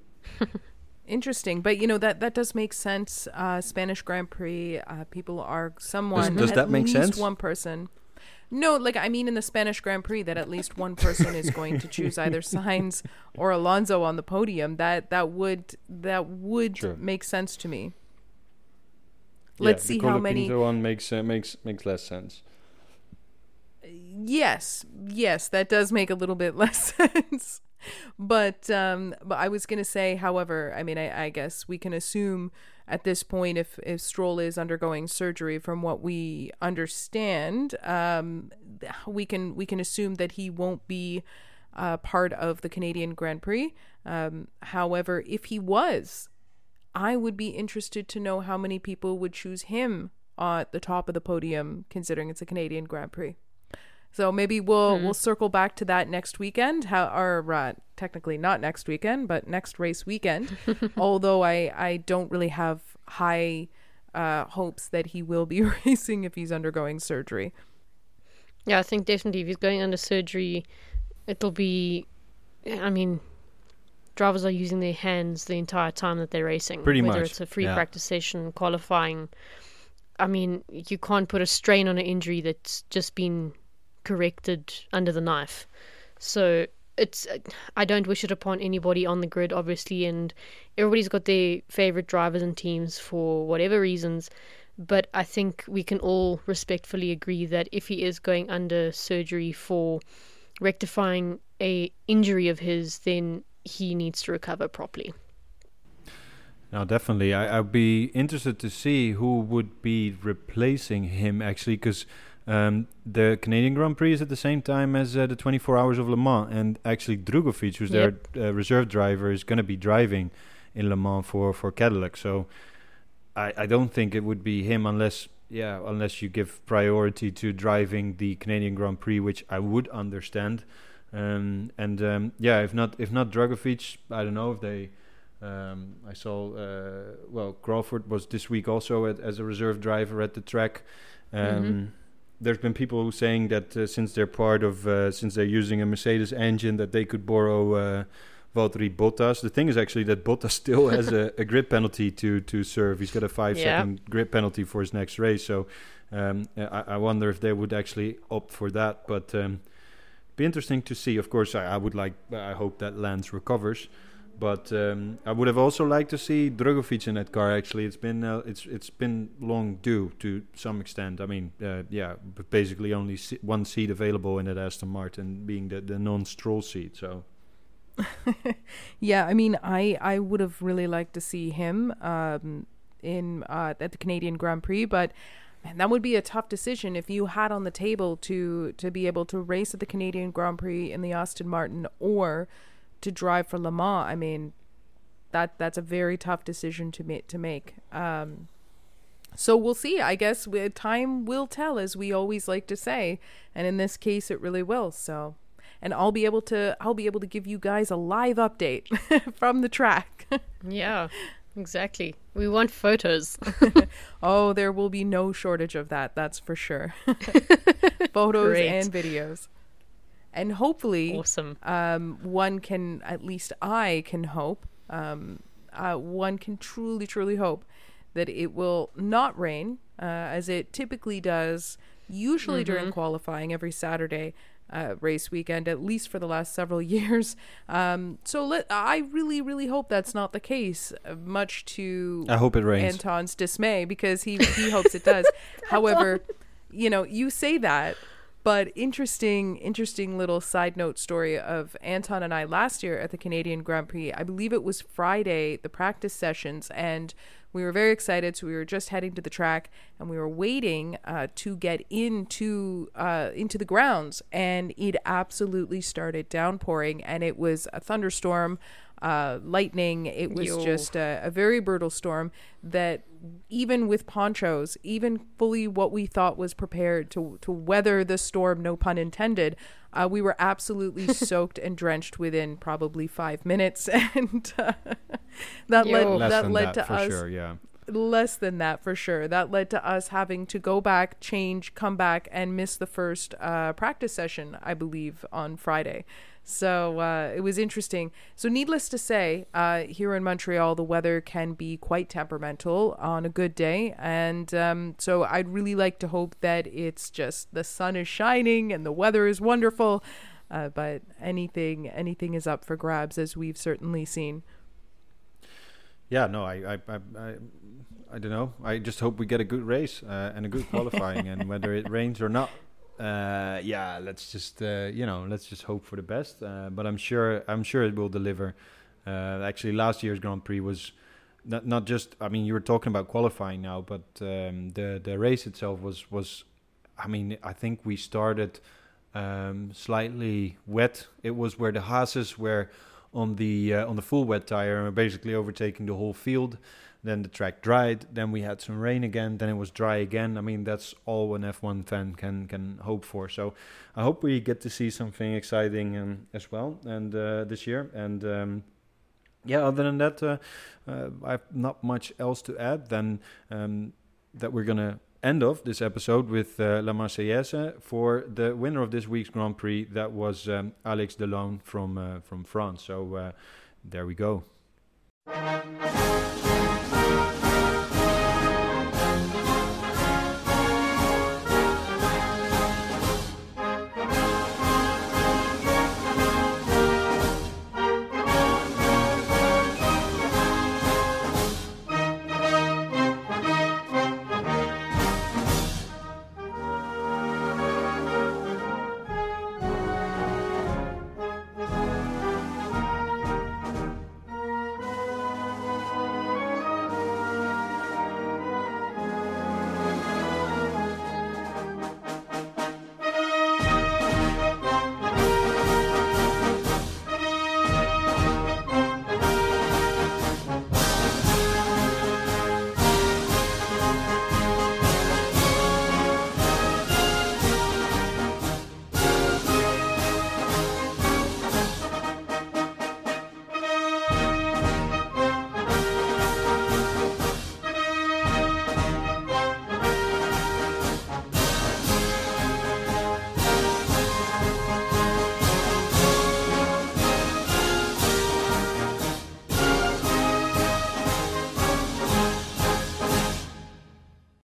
Interesting, but you know that that does make sense. Uh, Spanish Grand Prix, uh, people are someone. does at that make least sense? One person. No, like I mean, in the Spanish Grand Prix, that at least one person is going to choose either Sainz or Alonso on the podium. That that would that would Sure. make sense to me. Yeah, Let's the see how many. Colapinto one makes uh, makes makes less sense. Yes, yes, that does make a little bit less sense. But um, but I was gonna say, however, I mean, I, I guess we can assume at this point, if if Stroll is undergoing surgery, from what we understand, um, we can we can assume that he won't be uh, part of the Canadian Grand Prix. Um, however, if he was, I would be interested to know how many people would choose him at the top of the podium, considering it's a Canadian Grand Prix. So maybe we'll Hmm. we'll circle back to that next weekend. How or uh, technically not next weekend, but next race weekend. Although I I don't really have high uh, hopes that he will be racing if he's undergoing surgery. Yeah, I think definitely if he's going under surgery, it'll be, I mean, drivers are using their hands the entire time that they're racing. Pretty whether much, it's a free yeah. practice session, qualifying. I mean, you can't put a strain on an injury that's just been corrected under the knife. So it's, I don't wish it upon anybody on the grid, obviously, and everybody's got their favorite drivers and teams for whatever reasons. But I think we can all respectfully agree that if he is going under surgery for rectifying a injury of his, then he needs to recover properly. No, definitely. I, I'd be interested to see who would be replacing him, actually, because um, the Canadian Grand Prix is at the same time as uh, the twenty-four Hours of Le Mans, and actually Drugovic, who's Yep. their uh, reserve driver, is going to be driving in Le Mans for, for Cadillac. So I, I don't think it would be him unless, yeah, unless you give priority to driving the Canadian Grand Prix, which I would understand. Um, and um, yeah, if not, if not Drugovic, I don't know if they. Um, I saw, uh, well, Crawford was this week also at, as a reserve driver at the track. Um, Mm-hmm. There's been people who saying that uh, since they're part of, uh, since they're using a Mercedes engine, that they could borrow uh, Valtteri Bottas. The thing is actually that Bottas still has a, a grid penalty to to serve. He's got a five Yeah. second grid penalty for his next race. So um, I, I wonder if they would actually opt for that. But um, be interesting to see. Of course, I, I would like. I hope that Lance recovers. But um, I would have also liked to see Drugovic in that car. Actually, it's been uh, it's it's been long due to some extent. I mean, uh, yeah, but basically only se- one seat available in that Aston Martin, being the, the non-Stroll seat. So Yeah, I mean, I, I would have really liked to see him um, in uh, at the Canadian Grand Prix, but man, that would be a tough decision if you had on the table to to be able to race at the Canadian Grand Prix in the Aston Martin or to drive for Le Mans. I mean, that that's a very tough decision to make. To make. Um, so we'll see. I guess we, time will tell, as we always like to say, and in this case, it really will. So, and I'll be able to I'll be able to give you guys a live update from the track. Yeah, exactly. We want photos. Oh, there will be no shortage of that. That's for sure. Photos Great. and videos. And hopefully, Awesome. um, one can, at least I can hope, um, uh, one can truly, truly hope that it will not rain, uh, as it typically does, usually during Mhm. qualifying every Saturday uh, race weekend, at least for the last several years. Um, so let, I really, really hope that's not the case, uh, much to I hope it rains. Anton's dismay, because he, he hopes it does. However, you know, you say that, but interesting, interesting little side note story of Anton and I last year at the Canadian Grand Prix. I believe it was Friday, the practice sessions, and we were very excited. So we were just heading to the track, and we were waiting uh, to get into uh, into the grounds, and it absolutely started downpouring, and it was a thunderstorm. Uh, lightning. It was Yo. just a, a very brutal storm that even with ponchos, even fully what we thought was prepared to to weather the storm, no pun intended, uh, we were absolutely soaked and drenched within probably five minutes, and uh, that Yo. led Less that than led that, to for us sure, yeah. less than that for sure. That led to us having to go back, change, come back, and miss the first uh, practice session, I believe, on Friday. So uh, it was interesting. So needless to say, uh, here in Montreal, the weather can be quite temperamental on a good day. And um, so I'd really like to hope that it's just the sun is shining and the weather is wonderful. Uh, but anything, anything is up for grabs, as we've certainly seen. Yeah, no, I, I, I, I, I don't know. I just hope we get a good race uh, and a good qualifying, and whether it rains or not, uh, yeah, let's just, uh, you know, let's just hope for the best. Uh, but I'm sure, I'm sure it will deliver. Uh, actually, last year's Grand Prix was not not just. I mean, you were talking about qualifying now, but um, the the race itself was was. I mean, I think we started um, slightly wet. It was where the Haases were on the uh, on the full wet tire and were basically overtaking the whole field. Then the track dried. Then we had some rain again. Then it was dry again. I mean, that's all an F one fan can can hope for. So I hope we get to see something exciting um, as well and uh, this year. And um, yeah, other than that, uh, uh, I've not much else to add than um, that we're going to end off this episode with uh, La Marseillaise for the winner of this week's Grand Prix. That was um, Alex Delon from, uh, from France. So uh, there we go.